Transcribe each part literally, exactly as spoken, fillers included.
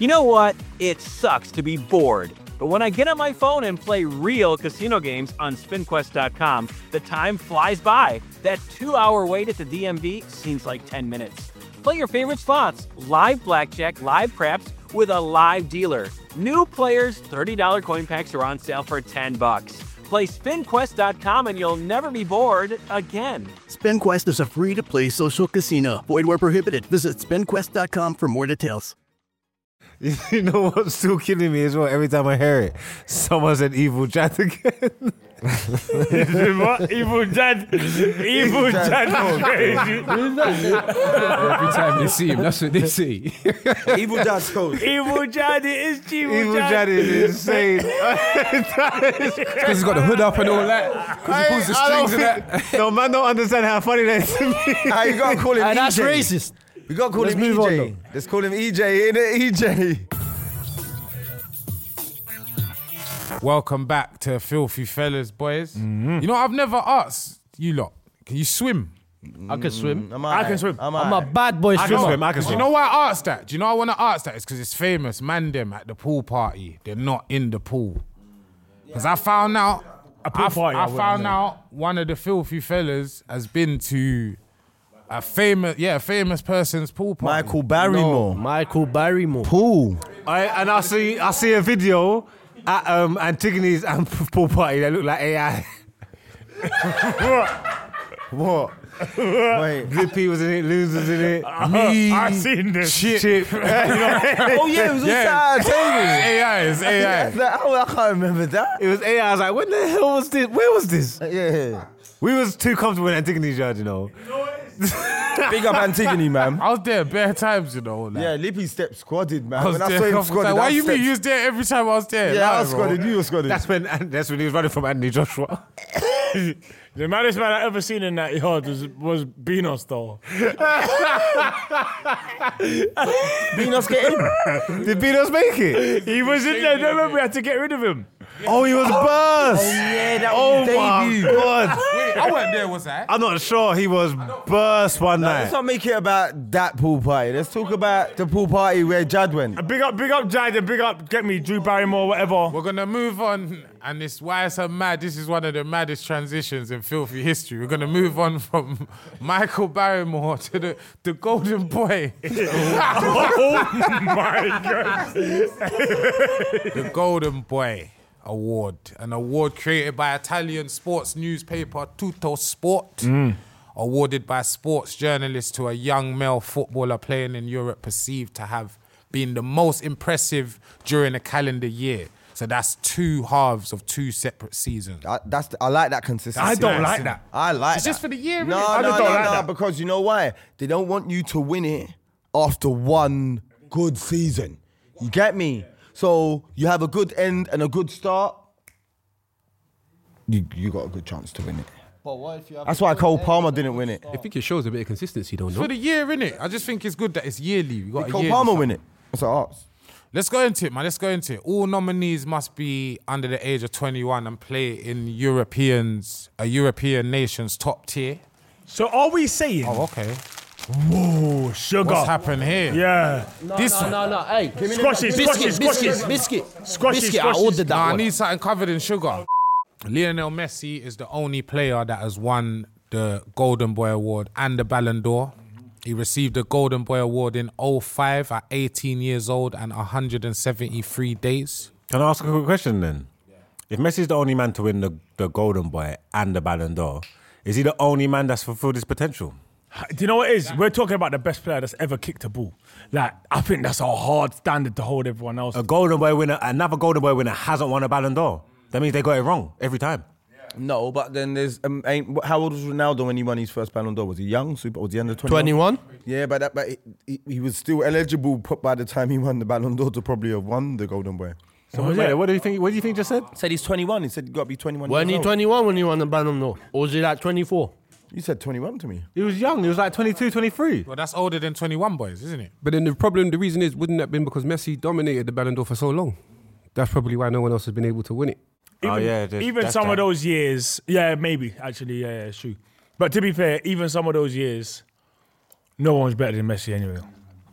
You know what? It sucks to be bored. But when I get on my phone and play real casino games on spin quest dot com, the time flies by. That two-hour wait at the D M V seems like ten minutes. Play your favorite slots, live blackjack, live craps, with a live dealer. New players, thirty dollars coin packs are on sale for ten bucks. Play spin quest dot com and you'll never be bored again. SpinQuest is a free-to-play social casino. Void where prohibited. Visit spin quest dot com for more details. You know what's still killing me as well? Every time I hear it, someone said Evil Jad again. What? Evil Jad? Evil Jad. Every time they see him, that's what they see. Evil Jad's cold. Evil Jad, it is Evil, Evil Jad. Jad is insane. Because he's got the hood up and all that. Because he pulls the strings and that. No, man don't understand how funny that is to me. Ah, you gotta call him And E J. that's racist. We gotta call Let's him move E on, J. though. Let's call him E J, innit? E J. Welcome back to Filthy Fellas, boys. Mm-hmm. You know, I've never asked you lot, can you swim? I can swim. I'm I can swim. I'm, I'm a bad boy I can swimmer. swim, I can swim. Do you know why I asked that? Do you know why I want to ask that? It's because it's famous. Man, them at the pool party, they're not in the pool. Because I found out, A pool I, party, I I wouldn't found know. out one of the Filthy Fellas has been to a famous, yeah, a famous person's pool party. Michael Barrymore. Michael Barrymore. Pool. I, and I see, I see a video at um, Antigone's um, pool party that look like A I. What? Wait. Blippy was in it, Lose was in it. Me, I've seen this. Chip. Chip. Oh yeah, it was all Yeah. Saturday table. A I, it's A I. Like, oh, I can't remember that. It was A I. I was like, when the hell was this? Where was this? Yeah. We was too comfortable in Antigone's yard, you know. Big up Antigone, man. I was there bare times, you know. Like, Yeah, Lippy stepped squadded, man. I was When I there saw him couple squadded, times. Why I you mean stepped- you was there every time I was there? Yeah, I Nah, was bro. squadded, you were squadded. That's when, that's when he was running from Anthony Joshua. The maddest man I ever seen in that yard was was Beanos though. Beanos get in. Did Beanos make it? He was in there. Don't remember we had to get rid of him. Oh, he was burst. Yeah, that Oh was his my debut. God. Wait, I weren't there, was I? I'm not sure he was burst one Let's night. not make it about that pool party. Let's talk about the pool party where Jad went. Big up, big up, Jad, and big up, get me, Drew Barrymore, whatever. We're gonna move on, and it's why it's so mad. This is one of the maddest transitions in Filthy history. We're gonna move on from Michael Barrymore to the, the Golden Boy. Oh my God. The Golden Boy Award, an award created by Italian sports newspaper Tutto Sport, awarded by sports journalists to a young male footballer playing in Europe perceived to have been the most impressive during a calendar year. So that's two halves of two separate seasons. I, that's the, I like that consistency. I don't like that. I like It's that. just for the year, No, innit? I no, just no, don't like no, that. because you know why? They don't want you to win it after one good season. You get me? So you have a good end and a good start, you, you got a good chance to win it. But what if you have That's why Cole Palmer didn't win it. I think it shows a bit of consistency, don't It's know? for the year, innit? I just think it's good that it's yearly. We got Did a Cole yearly Palmer something. win it? That's what I asked. Let's go into it, man. Let's go into it. All nominees must be under the age of twenty-one and play in Europeans, a European nation's top tier. So are we saying, Oh, okay. whoa, sugar? What's happened here? Yeah. No, This no, no, no. Hey, Squashes, biscuit, squashes, biscuit, squashes. biscuit, Squashes, biscuit. I squashes. ordered that Nah, I one. need something covered in sugar. Lionel Messi is the only player that has won the Golden Boy Award and the Ballon d'Or. He received the Golden Boy Award in oh five at eighteen years old and one hundred seventy-three days. Can I ask a quick question then? If Messi's the only man to win the, the Golden Boy and the Ballon d'Or, is he the only man that's fulfilled his potential? Do you know what it is? We're talking about the best player that's ever kicked a ball. Like, I think that's a hard standard to hold everyone else. A Golden Boy winner, another Golden Boy winner hasn't won a Ballon d'Or. That means they got it wrong every time. No, but then there's um, ain't, how old was Ronaldo when he won his first Ballon d'Or? Was he young? Super? Was he under twenty-one? twenty-one? Yeah, but that, but he, he, he was still eligible put by the time he won the Ballon d'Or to probably have won the Golden Boy. So wait, what do you think? What do you think you just said? Said he's twenty-one. He said you got to be twenty-one. When years he old. twenty-one when he won the Ballon d'Or? Or was he like twenty-four? You said twenty-one to me. He was young. He was like twenty-two, twenty-three. Well, that's older than twenty-one boys, isn't it? But then the problem, the reason is, wouldn't that have been because Messi dominated the Ballon d'Or for so long? That's probably why no one else has been able to win it. Oh, Even, yeah, there's- even that's some that. of those years, yeah, maybe, actually, yeah, yeah, it's true. But to be fair, even some of those years, no one's better than Messi anyway.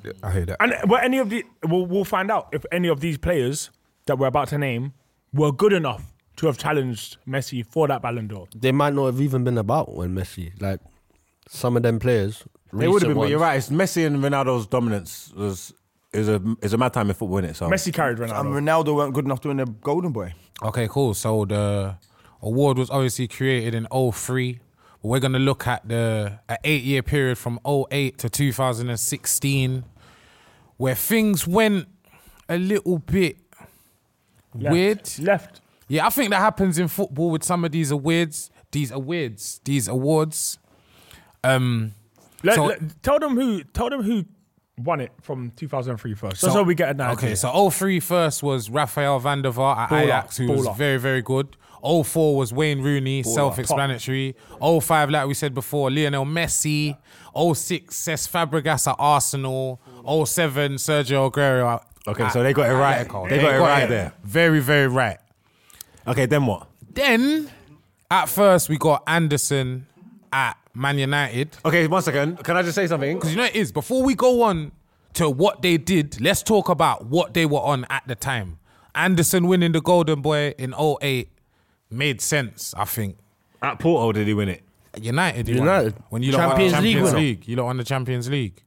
I hear that. And were any of the we'll, we'll find out if any of these players that we're about to name were good enough to have challenged Messi for that Ballon d'Or. They might not have even been about when Messi, like some of them players. They would have been, but ones, you're right. It's Messi and Ronaldo's dominance was is a is a mad time in football, innit? So Messi carried Ronaldo. And Ronaldo weren't good enough to win the Golden Boy. Okay, cool. So the award was obviously created in oh three. We're going to look at the an eight-year period from oh eight to two thousand sixteen, where things went a little bit Left. weird. Left. Yeah, I think that happens in football with some of these awards, these awards, these awards. Um, Let, so, let- tell them who. Tell them who won it from two thousand three first. Just so, we get an idea. Okay, so oh three first was Rafael van der Vaart at Baller, Ajax, who was baller. very, very good. oh four was Wayne Rooney, self-explanatory. oh five, like we said before, Lionel Messi. oh six, Cesc Fabregas at Arsenal. oh seven, Sergio Aguero. Okay, at so they got it right. Atletico. They got it right there. Very, very right. Okay, then what? Then, at first, we got Anderson at Man United. Okay, one second. Can I just say something? Because you know it is, before we go on to what they did, let's talk about what they were on at the time. Anderson winning the Golden Boy in oh eight made sense, I think. At Porto, did he win it? United, he United. won. When you lot won the Champions League Champions winner. League, you lot won the Champions League.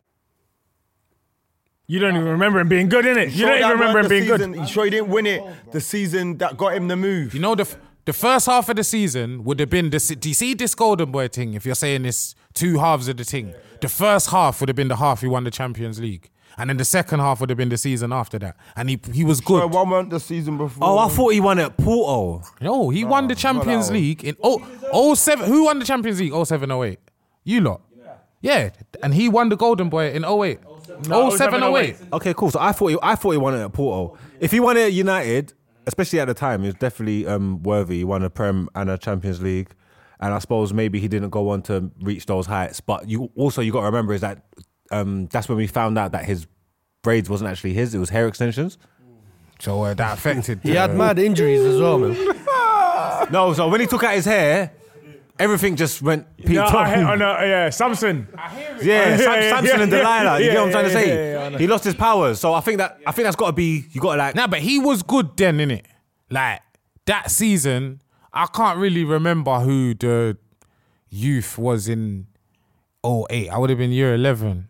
You don't even remember him being good, innit? You Sure don't even that remember him weren't being the good. season, You sure he didn't win it the season that got him the move? You know, the f- the first half of the season would have been the. Do you see this Golden Boy thing? If you're saying this two halves of the thing, the first half would have been the half he won the Champions League, and then the second half would have been the season after that, and he he was Sure, good. one weren't the season before. Oh, I thought he won it at Porto. No, he won the Champions that League in oh, oh seven. Who won the Champions League oh seven oh eight? You lot. Yeah, and he won the Golden Boy in oh eight. No, oh seven oh eight. Okay, cool. So I thought he, I thought he won it at Porto. If he won it at United, especially at the time, he was definitely um, worthy. He won a Prem and a Champions League, and I suppose maybe he didn't go on to reach those heights. But you also you got to remember is that um, that's when we found out that his braids wasn't actually his; it was hair extensions. So uh, that affected. He uh, had mad injuries as well, man. No, so when he took out his hair, everything just went peaked No, up. I, oh, no, yeah, Samson. Yeah, Sam, yeah, Samson yeah, and yeah, Delilah. You yeah, get what I'm trying to yeah, say? yeah, yeah, I know. He lost his powers, so I think that I think that's got to be. You got to like. Nah, but he was good then, innit? Like that season, I can't really remember who the youth was in oh eight. I would have been year eleven.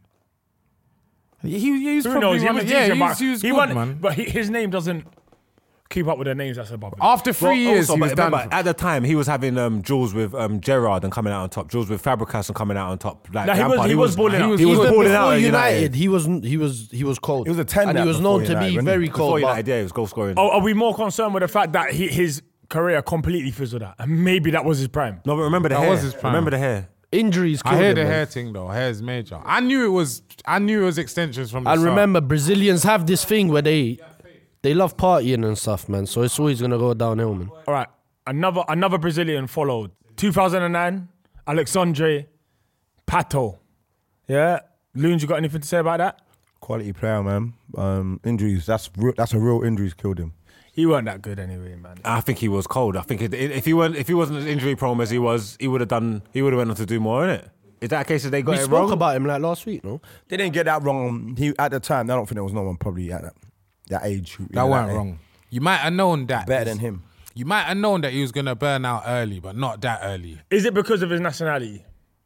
He, he was Who probably knows? He one was of- yeah, decent, he was, but he was he good, won, man. but he, his name doesn't keep up with the names that's above him. After three Well, years, also, he was but done. remember, at the time, he was having um, duels with um, Gerrard and coming out on top. Duels with Fabregas and coming out on top. Like Nah, he was- Lampard, he was balling he out. was, he was Even balling before out at United, United. he was he was he was cold. He was a ten and he that was before known to United, be wasn't he? very Before cold. United, But yeah, he was goal scoring. Oh, are we more concerned with the fact that he, his career completely fizzled out? And maybe that was his prime. No, but remember the That hair. was his prime. Remember the hair. injuries I killed hear him, the man. hair thing though. Hair is major. I knew it was. I knew it was extensions from the And start. remember, Brazilians have this thing where they they love partying and stuff, man. So it's always gonna go downhill, man. All right, another another Brazilian followed. two thousand nine, Alexandre Pato. Yeah, Loons, you got anything to say about that? Quality player, man. Um, injuries. That's real, that's a real injuries killed him. He weren't that good anyway, man. I think he was cold. I think it, if he weren't, if he wasn't as injury prone as he was, he would have done. He would have went on to do more, innit? Is that a case that they got We it spoke wrong? about him like last week, no? They didn't get that wrong. He at the time. I don't think there was no one probably at that, that age. who- that you know, weren't age, wrong. You might have known that. Better than him. You might have known that he was gonna burn out early, but not that early. Is it because of his nationality?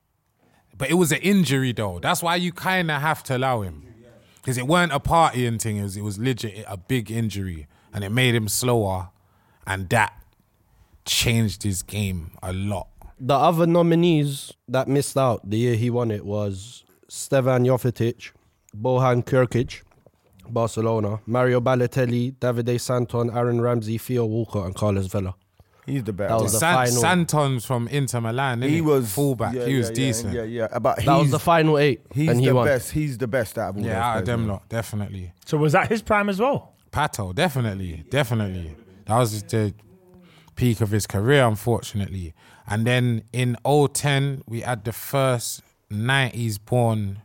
But it was an injury though. That's why you kind of have to allow him, because it weren't a partying thing. It was, it was legit a big injury, and it made him slower, and that changed his game a lot. The other nominees that missed out the year he won it was Stevan Jovetic, Bojan Kirkic, Barcelona, Mario Balotelli, Davide Santon, Aaron Ramsey, Theo Walcott, and Carlos Vela. He's the best. That was the San- final. Santon's from Inter Milan. Innit? he was fullback. yeah, he was yeah, yeah, decent. Yeah, yeah. But That was he's- the final eight, He's and he the won. best. He's the best out of all those Yeah, out of players, them man. lot, definitely. So was that his prime as well? Pato, definitely, definitely. That was the peak of his career, unfortunately. And then in oh ten, we had the first nineties born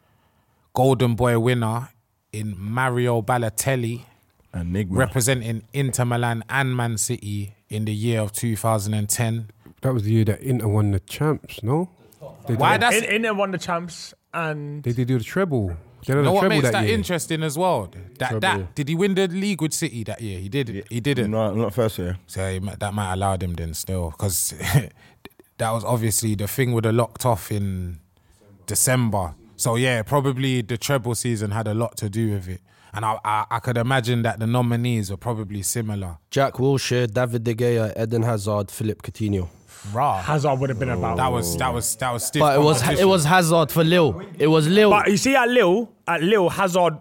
Golden Boy winner in Mario Balotelli, Enigma. representing Inter Milan and Man City in the year of two thousand ten. That was the year that Inter won the champs, no? They Why did, that's In, Inter won the champs and they did do the treble. They You had know a what treble makes that that year. interesting as well? That Treble, that yeah. did he win the league with City that year? He did. He didn't. No, not first year. So he, might- that might allow him then still, because that was obviously the thing would have locked off in December. So yeah, probably the treble season had a lot to do with it. And I, I, I could imagine that the nominees were probably similar. Jack Wilshere, David De Gea, Eden Hazard, Philip Coutinho. Rah. Hazard would have been about. That was that was that was stiff. But it was it competition. was Hazard for Lille. It was Lille. But you see, at Lille, at Lille, Hazard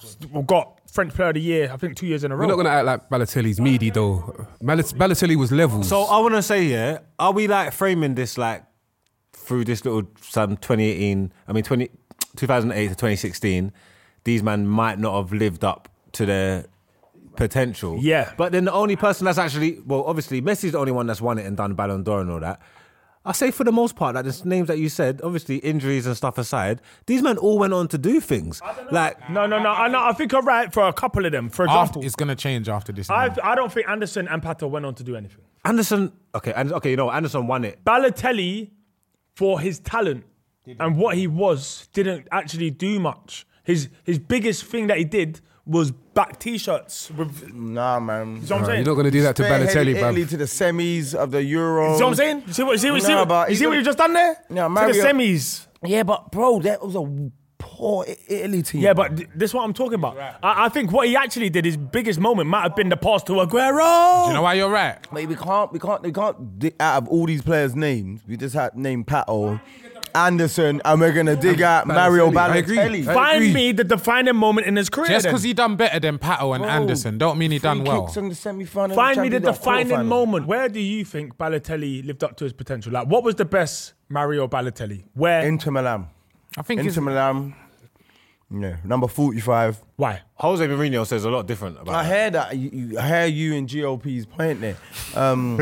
got French Player of the Year. I think two years in a row. We're not going to act like Balotelli's meaty though. Bal- Balotelli was levels. So I want to say, yeah, are we like framing this like through this little some twenty eighteen? I mean, twenty, two thousand eight to twenty sixteen. These men might not have lived up to their potential. Yeah. But then the only person that's actually, well, obviously Messi's the only one that's won it and done Ballon d'Or and all that. I say for the most part, like the names that you said, obviously injuries and stuff aside, these men all went on to do things. Like, No, no, no. I, no, I think I'm right for a couple of them. For After, example, it's gonna change after this. I, now. I don't think Anderson and Pato went on to do anything. Anderson, okay, and okay, you know, Anderson won it. Balotelli, for his talent and what he was, didn't actually do much. His his biggest thing that he did was back t-shirts with. Nah, man. You know what I'm Nah, saying? you're not going to do that to Spearheaded Balotelli, Italy bruv. to the semis of the Euro. You see what I'm saying? You see what, you see what, you see Nah, what, but you he's see what a- you've just done there? Yeah, to Mario- the semis. Yeah, but bro, that was a poor I- Italy team. Yeah, but th- this is what I'm talking about. I, I think what he actually did, his biggest moment might have been the pass to Aguero. Do you know why you're right? Mate, we can't, we can't, we can't. Dig out of all these players' names, we just had named Pato, Anderson, and we're gonna dig out Mario I agree. Balotelli. I Find agree. me the defining moment in his career. Just then. because he done better than Pato and Bro, Anderson, don't mean he Free done well. kicks in the semi-final. Find me the Champions League defining quarterfinals. moment. Where do you think Balotelli lived up to his potential? Like, what was the best Mario Balotelli? Where? Inter Milan. I think it's Inter Milan. Yeah, number forty-five. why? Jose Mourinho says a lot different about I that. hear that. You, you, I hear you and G O P's point there. Um,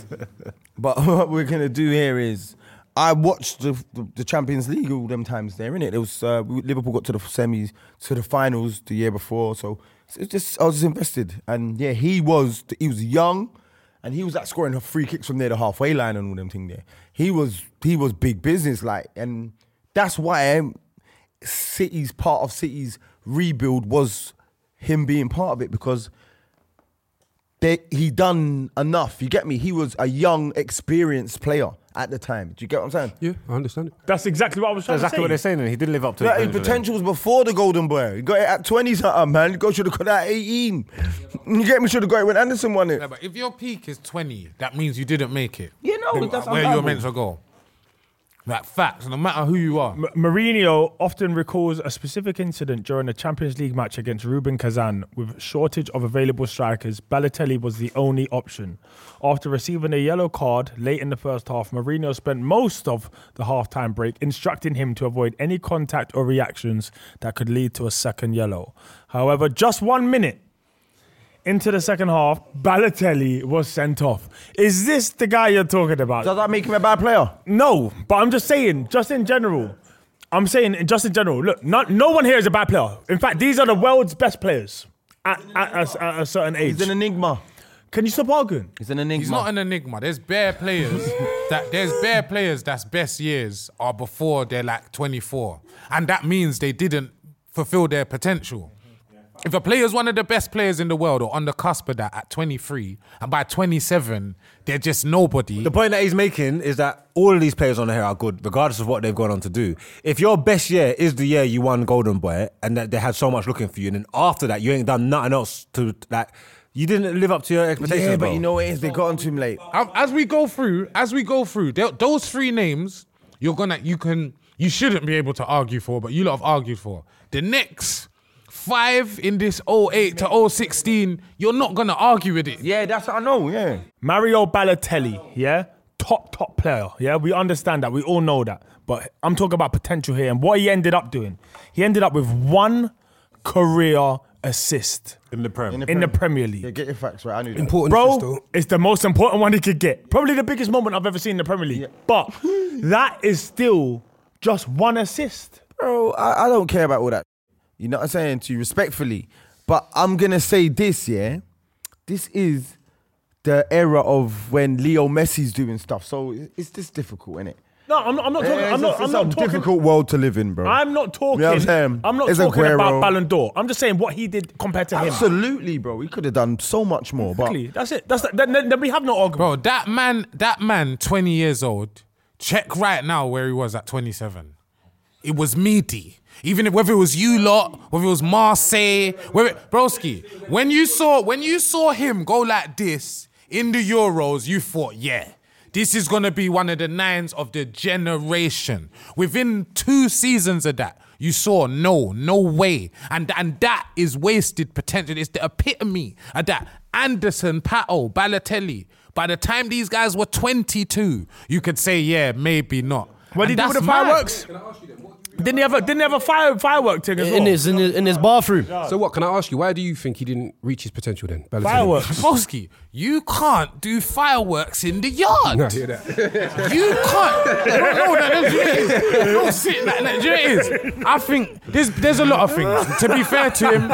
but what we're gonna do here is, I watched the, the, the Champions League all them times there, innit? It was uh, Liverpool got to the semis, to the finals the year before, so it's just I was just invested. And yeah, he was he was young, and he was like scoring free kicks from near the halfway line and all them thing there. He was he was big business, like, and that's why City's part of City's rebuild was him being part of it, because they, he done enough. You get me? He was a young, experienced player at the time. Do you get what I'm saying? Yeah, I understand it. That's exactly what I was trying Exactly to what say. they're saying, and he didn't live up to Like, his his potential was before the Golden Boy. He got it at twenty something, man. You should have got that at eighteen. You get me? Should have got it when Anderson won it. Yeah, but if your peak is twenty, that means you didn't make it. Yeah, no, Then that's where you were unfathomable. meant to go. Like facts, no matter who you are. M- Mourinho often recalls a specific incident during a Champions League match against Rubin Kazan. With shortage of available strikers, Balotelli was the only option. After receiving a yellow card late in the first half, Mourinho spent most of the half-time break instructing him to avoid any contact or reactions that could lead to a second yellow. However, just one minute into the second half, Balotelli was sent off. Is this the guy you're talking about? Does that make him a bad player? No, but I'm just saying, just in general. I'm saying, just in general. Look, not, no one here is a bad player. In fact, these are the world's best players at, at, a, at a certain age. He's an enigma. Can you stop arguing? He's an enigma. He's not an enigma. There's bare players that there's bare players that's best years are before they're like twenty-four, and that means they didn't fulfill their potential. If a player is one of the best players in the world or on the cusp of that at twenty-three, and by twenty-seven they're just nobody. The point that he's making is that all of these players on here are good, regardless of what they've gone on to do. If your best year is the year you won Golden Boy and that they had so much looking for you, and then after that you ain't done nothing else to, like, you didn't live up to your expectations. Yeah, but bro. you know what it is? They got onto him late. Um, as we go through, as we go through, th- those three names you're gonna, you can, you shouldn't be able to argue for, but you lot have argued for. The next five in this oh eight to oh sixteen, you're not gonna argue with it. Yeah, that's I know. Yeah. Mario Balotelli, yeah? Top, top player, yeah? We understand that. We all know that. But I'm talking about potential here and what he ended up doing. He ended up with one career assist in the Prem. in the Premier League. Yeah, get your facts right. I knew that. Important assist, Bro, though. it's the most important one he could get. Probably the biggest moment I've ever seen in the Premier League. But that is still just one assist. Bro, I, I don't care about all that. You know what I'm saying to you respectfully. But I'm going to say this, yeah? This is the era of when Leo Messi's doing stuff. So it's just difficult, innit? No, I'm not. I'm not talking. Yeah, I'm not. it's, I'm it's not a talking. difficult world to live in, bro. I'm not talking. You know what I'm saying? I'm not It's talking Aguero. about Ballon d'Or. I'm just saying what he did compared to him. Absolutely, bro. We could have done so much more. But Exactly. That's it. That's then, then, then we have no argument. Bro, that man, that man, twenty years old, check right now where he was at twenty-seven. It was meaty. Even if, whether it was you lot, whether it was Marseille, whether, broski, when you saw when you saw him go like this in the Euros, you thought, yeah, this is gonna be one of the nines of the generation. Within two seasons of that, you saw no, no way, and and that is wasted potential. It's the epitome of that. Anderson, Pato, Balotelli. By the time these guys were twenty-two, you could say, yeah, maybe not. What did he do with the fireworks? Didn't he have a, didn't he have a fire, firework thing as well? In his, in his in his bathroom. So what? Can I ask you? Why do you think he didn't reach his potential then? Balotelli? Fireworks. Broski, you can't do fireworks in the yard. No, I hear that. You can't. No, no, no, no, do you know what it is? Don't sit like that. Do you know what it is? I think there's there's a lot of things. To be fair to him,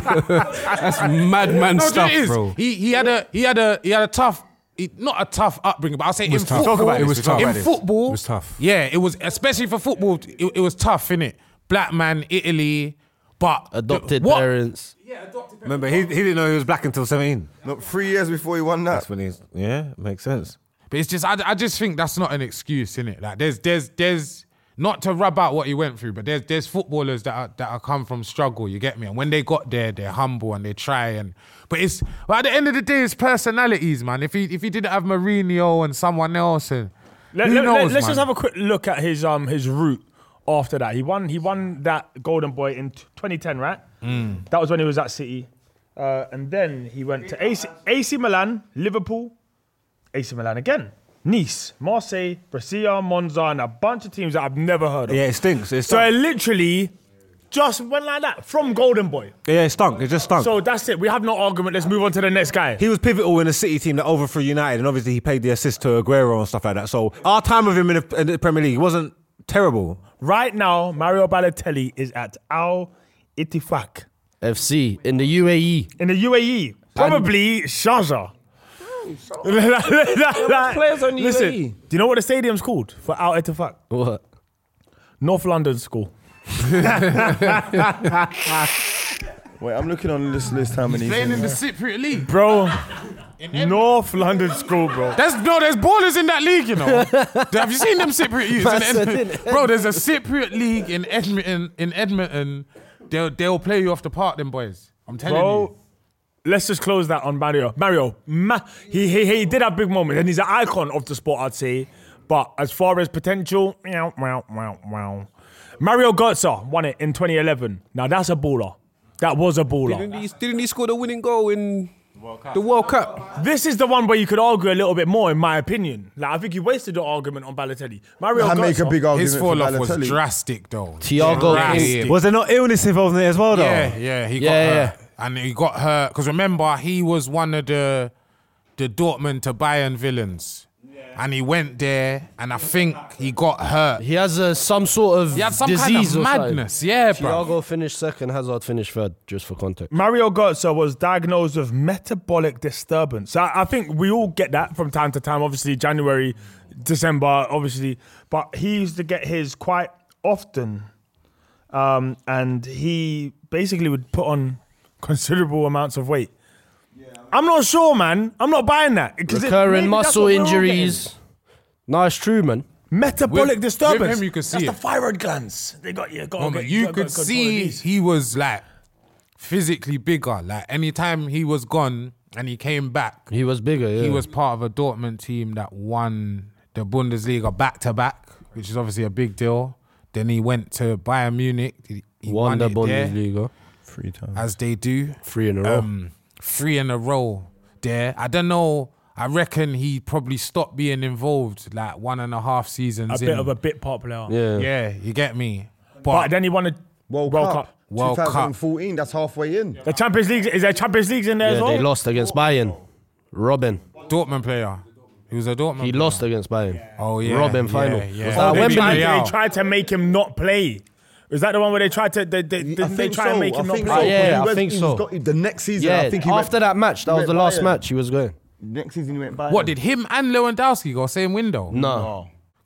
That's madman no, do you know stuff, what it is? bro. He he had a he had a he had a tough. He, not a tough upbringing, but I'll say in was tough. football. Talk about it. It was tough. In It football, was tough. Yeah, it was, especially for football. It, it was tough, innit? Black man, Italy, but Adopted what- parents. Remember, he, he didn't know he was black until seventeen. Look, three years before he won that. That's when he's, yeah, makes sense. But it's just, I, I just think that's not an excuse, innit? Like, there's, there's, there's, not to rub out what he went through, but there's, there's footballers that are, that are come from struggle. You get me? And when they got there, they're humble and they try. And but it's, but at the end of the day, it's personalities, man. If he, if he didn't have Mourinho and someone else, and Let, who let, knows, let's man? just have a quick look at his um his route after that. He won he won that Golden Boy in twenty ten, right? Mm. That was when he was at City, uh, and then he went to A C, A C Milan, Liverpool, A C Milan again, Nice, Marseille, Brescia, Monza, and a bunch of teams that I've never heard of. Yeah, it stinks. It So stunk. it literally just went like that from Golden Boy. yeah, it stunk. It just stunk. So that's it. We have no argument. Let's move on to the next guy. He was pivotal in a City team that overthrew United, and obviously he paid the assist to Aguero and stuff like that. So our time with him in the, in the Premier League wasn't terrible. Right now, Mario Balotelli is at Al Ittifaq F C in the U A E. in the U A E. Probably Sharjah. players on the Listen, U A E. do you know what the stadium's called for Al Ittifaq? What? North London School. Wait, I'm looking on this list how many. Playing in the Cypriot League. Bro, North London School, bro. There's no, there's ballers in that league, you know. Have you seen them Cypriot youths? in Man said Edmonton? in Bro, there's a Cypriot league in Edmonton. In Edmonton, they'll they'll play you off the park, them boys. I'm telling Bro, you. let's just close that on Mario. Mario, ma- he, he he did have big moments, and he's an icon of the sport, I'd say. But as far as potential, meow, meow, meow, meow. Mario Götze won it in twenty eleven. Now that's a baller. That was a baller. Didn't he, didn't he score the winning goal in the World Cup? This is the one where you could argue a little bit more, in my opinion. Like I think you wasted the argument on Balotelli. Mario I make a Götze, big argument His fall off for was Balotelli. drastic, though. Thiago Drastic. King. Was there not illness involved in it as well, though? Yeah, yeah, he got Yeah, hurt. And he got hurt. Because remember, he was one of the the Dortmund to Bayern villains. And he went there, and I think he got hurt. He has uh, some sort of He had some disease kind of or something. madness. Yeah, bro. Thiago finished second, Hazard finished third, just for context. Mario Götze was diagnosed with metabolic disturbance. I, I think we all get that from time to time. Obviously, January, December, obviously. But he used to get his quite often. Um, and he basically would put on considerable amounts of weight. I'm not sure, man. I'm not buying that. 'Cause it- Recurring maybe that's muscle what we're all injuries. No, it's true, man. getting. Metabolic With- disturbance. with him you could see That's it. the thyroid glands. They got you. Got Oh, but you could see he was like physically bigger. Like anytime he was gone and he came back, He was bigger, yeah. he was part of a Dortmund team that won the Bundesliga back to back, which is obviously a big deal. Then he went to Bayern Munich. He, he Won won, the it there, Bundesliga. Three times. as they do. Three in a row. Um, three in a row there. I don't know. I reckon he probably stopped being involved like one and a half seasons a in. bit of a bit pop player. yeah. yeah, you get me. But, But then he won a World, World Cup. Cup. World Cup. twenty fourteen, that's halfway in. The Champions League, is there Champions Leagues in there as Yeah, well? they lost against Bayern. Robin. Dortmund player. He was a Dortmund He player. lost against Bayern. Oh, yeah. Robin yeah, final. Yeah. Was Oh, that they, Wembley? tried, Real. they tried to make him not play. Was that the one where they tried to? They, they, I didn't they think try so. and make him I not think play? so. Yeah, He I went- think he so. was got- the next season, Yeah, I think he after went, that match, that he was the went last Bayern. match he was going. Next season he went by. What, did him and Lewandowski go same window? No. Because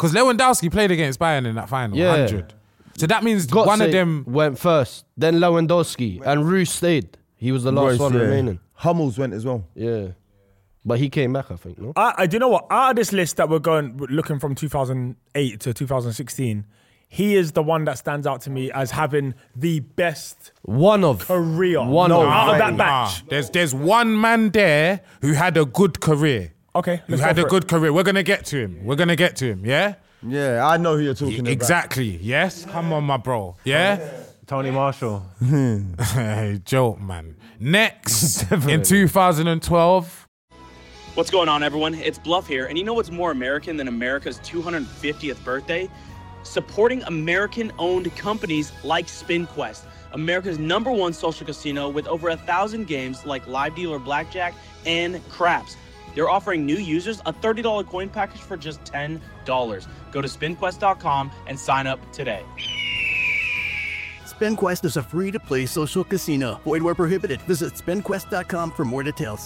Because Lewandowski played against Bayern in that final, Yeah. one hundred. So that means Götze one of them... went first, then Lewandowski, and Roos stayed. He was the last Royce, one yeah. remaining. Hummels went as well. Yeah. But he came back, I think, no? I, I do you know what? Out of this list that we're going looking from two thousand eight to two thousand sixteen, he is the one that stands out to me as having the best One of. career. One no, of. out of that Nah, batch. there's, there's one man there who had a good career. Okay, Who let's had go a for it. good career. We're going to get to him. We're going to get to him, yeah? Yeah, I know who you're talking about. Exactly, yes? Come on, my bro. Yeah? Tony Marshall. Hey, joke, man. Next, in two thousand twelve... What's going on, everyone? It's Bluff here, and you know what's more American than America's two hundred fiftieth birthday? Supporting American-owned companies like SpinQuest, America's number one social casino with over a thousand games like Live Dealer Blackjack and Craps. They're offering new users a thirty dollars coin package for just ten dollars. Go to spin quest dot com and sign up today. SpinQuest is a free-to-play social casino. Void where prohibited. Visit spin quest dot com for more details.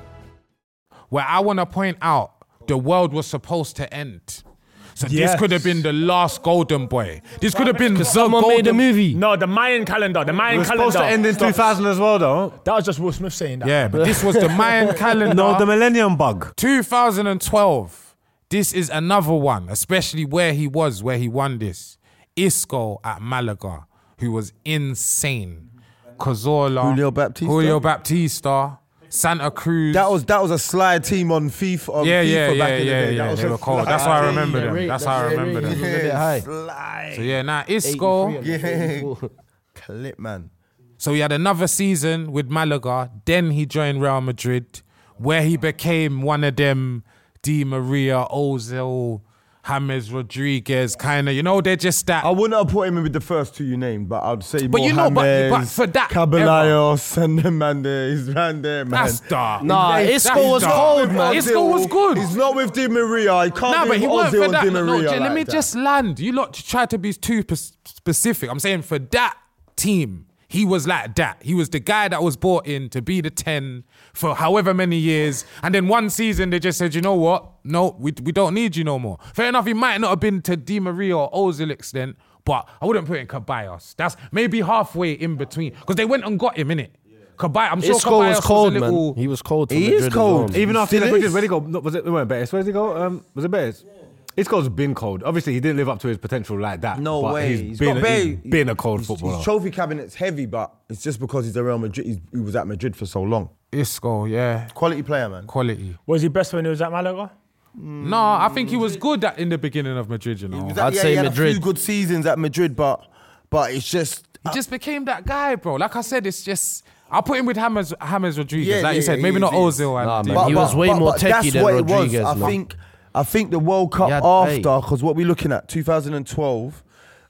Where I want to point out the world was supposed to end. So Yes. this could have been the last golden boy. This could have been the Someone golden... made a movie. No, the Mayan calendar. The It Mayan was calendar. supposed to end in Stop. two thousand as well, though. That was just Will Smith saying that. Yeah, but this was the Mayan calendar. No, the Millennium Bug. two thousand twelve. This is another one, especially where he was, where he won this. Isco at Malaga, who was insane. Cazorla. Julio Baptista? Julio Baptista. Santa Cruz. That was that was a slide team on FIFA. On yeah, FIFA yeah, back yeah, in the yeah, day. yeah. That was They a were cold. slide That's how I team. remember them. That's how I remember them. high. Slide. So yeah, now Isco. Yeah. Clip, man. So he had another season with Malaga. Then he joined Real Madrid, where he became one of them Di Maria, Ozil, James Rodriguez kind of. You know, they're just that. I wouldn't have put him in with the first two you named, but I'd say But you know, but- Mohamed, but for that Caballeros, and the man there, he's around there, man. That's dark. Nah, That's Isco was dark. cold, man. Isco was good. He's not with Di Maria. He can't Nah, be but he with weren't Ozil for and that. Di No, Maria no, like let me that. just land. You lot try to be too pers- specific. I'm saying for that team, he was like that. He was the guy that was brought in to be the ten for however many years. And then one season, they just said, you know what? No, we, we don't need you no more. Fair enough, he might not have been to Di Maria or Ozil extent, but I wouldn't put in Caballos. That's maybe halfway in between. Because they went and got him, innit? Caballos, I'm sure Isco Caballos was cold, was a little... man. He was cold. For He Madrid is as cold. well. Even after Still the Bridges, is. where did he go? No, was it, it weren't Betis. Where did he go? Um, was it Betis? Isco's been cold. Obviously, he didn't live up to his potential like that. No but way. He's been, got bare- he's been a cold his, footballer. His trophy cabinet's heavy, but it's just because he's a Real Madrid. He's, he was at Madrid for so long. Isco, yeah. Quality player, man. Quality. Was he best when he was at Malaga? No, I think he was good at, in the beginning of Madrid, you know. He was He at- I'd yeah, say he had a Madrid. few good seasons at Madrid, but but it's just just became that guy, bro. Like I said, it's just... I'll put him with James, James Rodriguez, Yeah, like you yeah, said. yeah, Maybe he not is, he Ozil. And Nah, Di man, he Maria. was way more techie that's than what Rodriguez, It was. I man. think I think the World Cup He had after, eight. because what we're looking at, two thousand twelve,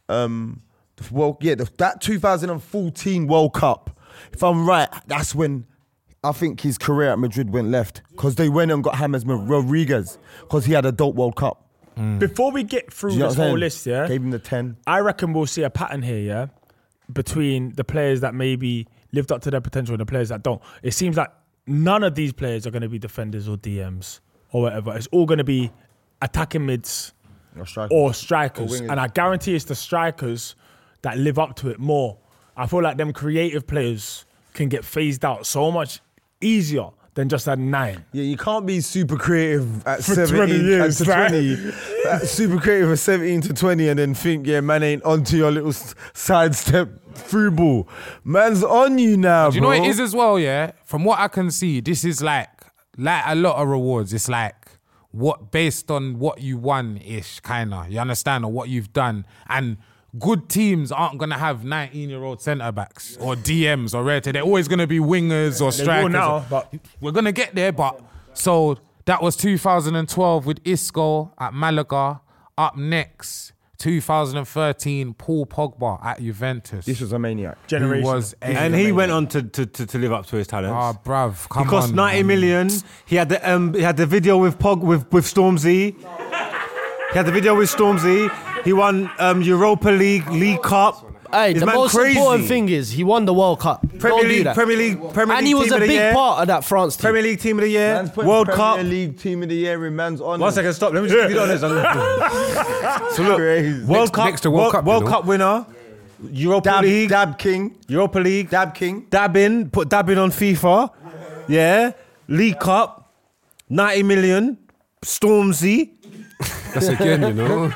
um, the World, yeah, the, that two thousand fourteen World Cup. If I'm right, that's when I think his career at Madrid went left, because they went and got James Rodriguez because he had a dope World Cup. Before we get through Do you know this what I'm whole saying? list, yeah, Gave him the ten. I reckon we'll see a pattern here, yeah, between the players that maybe lived up to their potential and the players that don't. It seems like none of these players are going to be defenders or D Ms or whatever. It's all going to be attacking mids Or strikers. or strikers. Or wingers. And I guarantee it's the strikers that live up to it more. I feel like them creative players can get phased out so much easier than just a nine. Yeah, you can't be super creative at For seventeen twenty years, to right? twenty. uh, super creative at seventeen to twenty, and then think, yeah, man ain't onto your little s- sidestep through ball. Man's on you now, Do you know bro. what it is as well, yeah? From what I can see, this is like like a lot of rewards. It's like what based on what you won-ish, kind of. You understand? Or what you've done. And good teams aren't going to have nineteen-year-old centre-backs or D Ms or rare. They're always going to be wingers or They will strikers. now, but We're going to get there, but... So that was two thousand twelve with Isco at Malaga. Up next, two thousand thirteen, Paul Pogba at Juventus. This was a maniac. who generation. was a... and he went on to, to, to, to live up to his talents. Ah, bruv, come he cost on, ninety man. million. He had the um, he had the video with Pog with with Stormzy. He had the video with Stormzy. He won um, Europa League, League Cup, Hey, Is the man most crazy? important thing is he won the World Cup. Premier Don't do League, that. Premier League, Premier And League he was team a of the big year. part of that France team. Premier League team of the year. Man's putting World Premier Cup. League team of the year in man's honor. One second, stop. Let me just give you honest. So look, Crazy. World Next- Cup, next to World World, Cup, you World know. Cup winner, Europa Dab, League, Dab King. Europa League, Dab King. dabbing, put dabbing on FIFA, yeah, League Cup, ninety million, Stormzy. That's again, you know.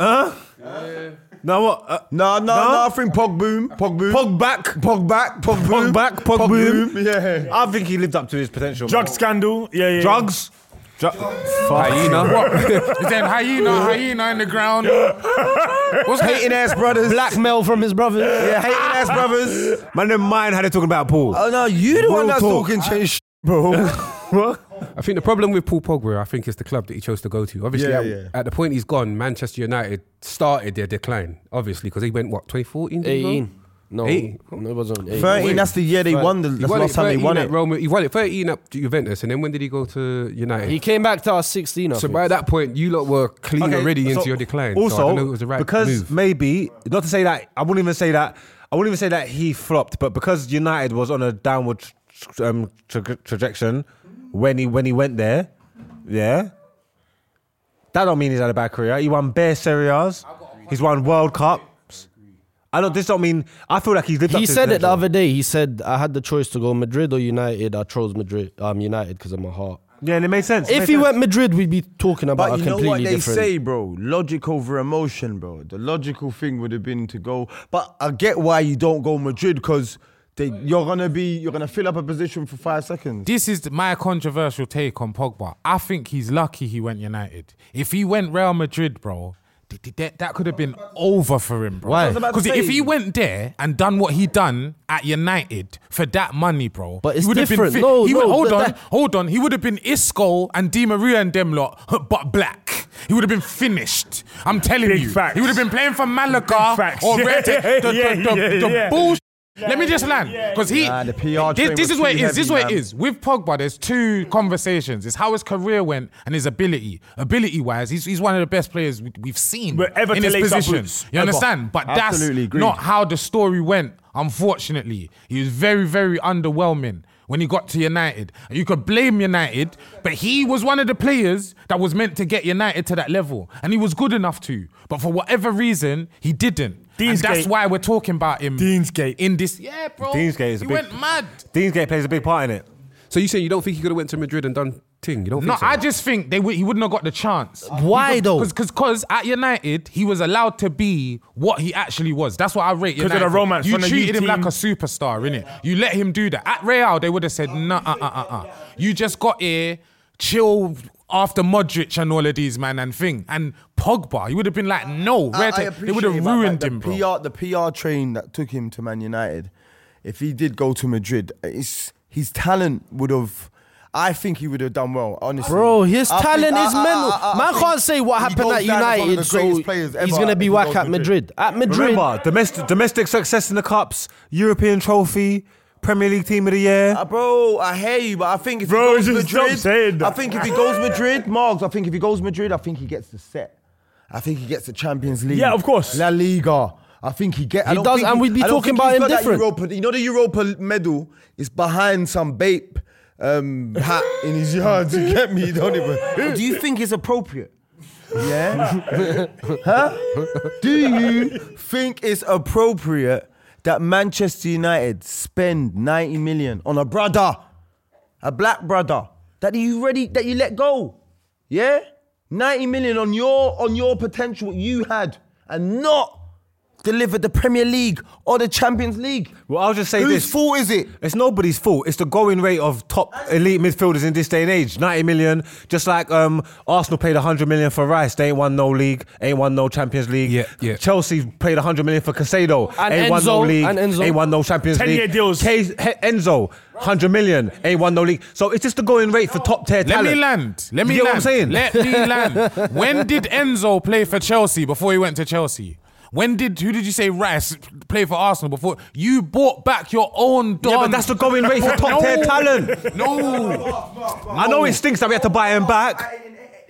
Now what? Uh, No, no, no, I think Pog Boom. Pog Boom. Pog back, Pog back. Pog Pog Boom. back, Pog, boom. Yeah. I think he lived up to his potential. Drug man. scandal. Yeah, yeah. drugs, Dru- Hyena. What? Is that hyena? Hyena in the ground. What's Hating ass brothers. Blackmail from his brother. Yeah, hating ass brothers. Man, them mind how they talking about Paul. Oh no, you the one Real that's talk. talking change, bro. What? I think the problem with Paul Pogba, I think, is the club that he chose to go to. Obviously, Yeah, at, yeah. at the point he's gone, Manchester United started their decline, obviously, because he went, what, twenty fourteen? did he go? eighteen. No, Eight. no, it wasn't eighteen. Thirteen. That's the year they won. The, He that's the won last it time they thirteen won at it. Roma. He won it thirteen at Juventus, and then when did he go to United? He came back to us sixteen. I so think. by that point, you lot were clean Okay, already so into your decline. so I Also, don't know if it was the right because move. maybe not to say that I wouldn't even say that I wouldn't even say that he flopped, but because United was on a downward tra- um, tra- trajectory when he when he went there, yeah, that don't mean he's had a bad career. He won bare Serie A's. He's won World Cups. I don't. This don't mean. I feel like he's lived up He to his said it the potential. other day. He said, I had the choice to go Madrid or United. I chose Madrid. Um, United because of my heart. Yeah, and it made sense. It If made he sense. went Madrid, we'd be talking about But a you know completely what they different. say, bro? Logic over emotion, bro. The logical thing would have been to go. But I get why you don't go Madrid because they you're gonna be you're gonna fill up a position for five seconds. This is my controversial take on Pogba. I think he's lucky he went United. If he went Real Madrid, bro, th- th- that, that could have been over for him, bro. Why? I was about to Because if say. he went there and done what he done at United for that money, bro, But it's he would have different. Been No, he no, would, hold that- on, that- hold on. He would have been Isco and Di Maria and them lot, but black. He would have been finished. I'm telling Big you. facts. He would have been playing for Malaga facts. or Red. The, the, Yeah, the, yeah, the yeah. bullshit. Let me just land, because he. Nah, the P R this train this was is what it too is. This is heavy, what it man. is. With Pogba, there's two conversations. It's how his career went and his ability. Ability-wise, he's, he's one of the best players we- we've seen But ever in to his lace up position. boots. You Ever. understand? But Absolutely that's agreed. not how the story went, unfortunately. He was very, very underwhelming when he got to United. You could blame United, but he was one of the players that was meant to get United to that level. And he was good enough to. But for whatever reason, he didn't. And that's Deansgate. why we're talking about him. Deansgate. In this, yeah, bro. Deansgate is a he big- went mad. Deansgate plays a big part in it. So you saying you don't think he could have went to Madrid and done ting? You don't No, think so? I just think they would, he wouldn't have got the chance. Why though? Because at United, he was allowed to be what he actually was. That's what I rate 'Cause of United. the for. romance You from the treated youth him like team. a superstar, innit? You let him do that. At Real, they would have said, nah, uh, uh, uh, uh. You just got here, chill after Modric and all of these, man, and thing. And Pogba, you would have been like, no. I- Rare I take- they appreciate would have it, but ruined the him, bro. P R, the P R train that took him to Man United, if he did go to Madrid, it's, his talent would have. I think he would have done well, honestly. Bro, his I talent think- I- is I- mental. I- I Man think can't say what he happened goes at down as one of United, the so greatest players he's ever going to if be he whack goes at Madrid. At Madrid, Remember, domestic domestic success in the cups, European trophy, Premier League team of the year. Uh, bro, I hear you, but I think if Bro, he goes just stop Madrid, saying that. I think if he goes Madrid, Marks, I think if he goes Madrid, I think he gets the set. I think he gets the Champions League. Yeah, of course. La Liga. I think he get. I He don't does, think and he- we'd be I don't talking think about he's him got that different. Europa, you know, the Europa medal is behind some Bape um, hat in his yard. You get me? Don't even. Do you think it's appropriate? Yeah. Huh? Do you think it's appropriate that Manchester United spend ninety million on a brother, a black brother that you ready that you let go? Yeah, ninety million on your on your potential you had, and not deliver the Premier League or the Champions League. Well, I'll just say Whose this. fault is it? It's nobody's fault. It's the going rate of top elite midfielders in this day and age. ninety million. Just like um, Arsenal paid one hundred million for Rice. They ain't won no league. Ain't won no Champions League. Yeah, yeah. Chelsea paid one hundred million for Casado. And ain't won no Enzo, league. and Enzo. Ain't won no Champions ten-year League. deals. K- he- Enzo, one hundred million. Ain't won no league. So it's just the going rate for top tier Let talent. me land. Let me You get land. what I'm saying? Let me land. When did Enzo play for Chelsea before he went to Chelsea? When did, who did you say Rice play for Arsenal before? You bought back your own Don. Yeah, but that's the going rate for top tier talent. No. I know it stinks that we had to buy him back.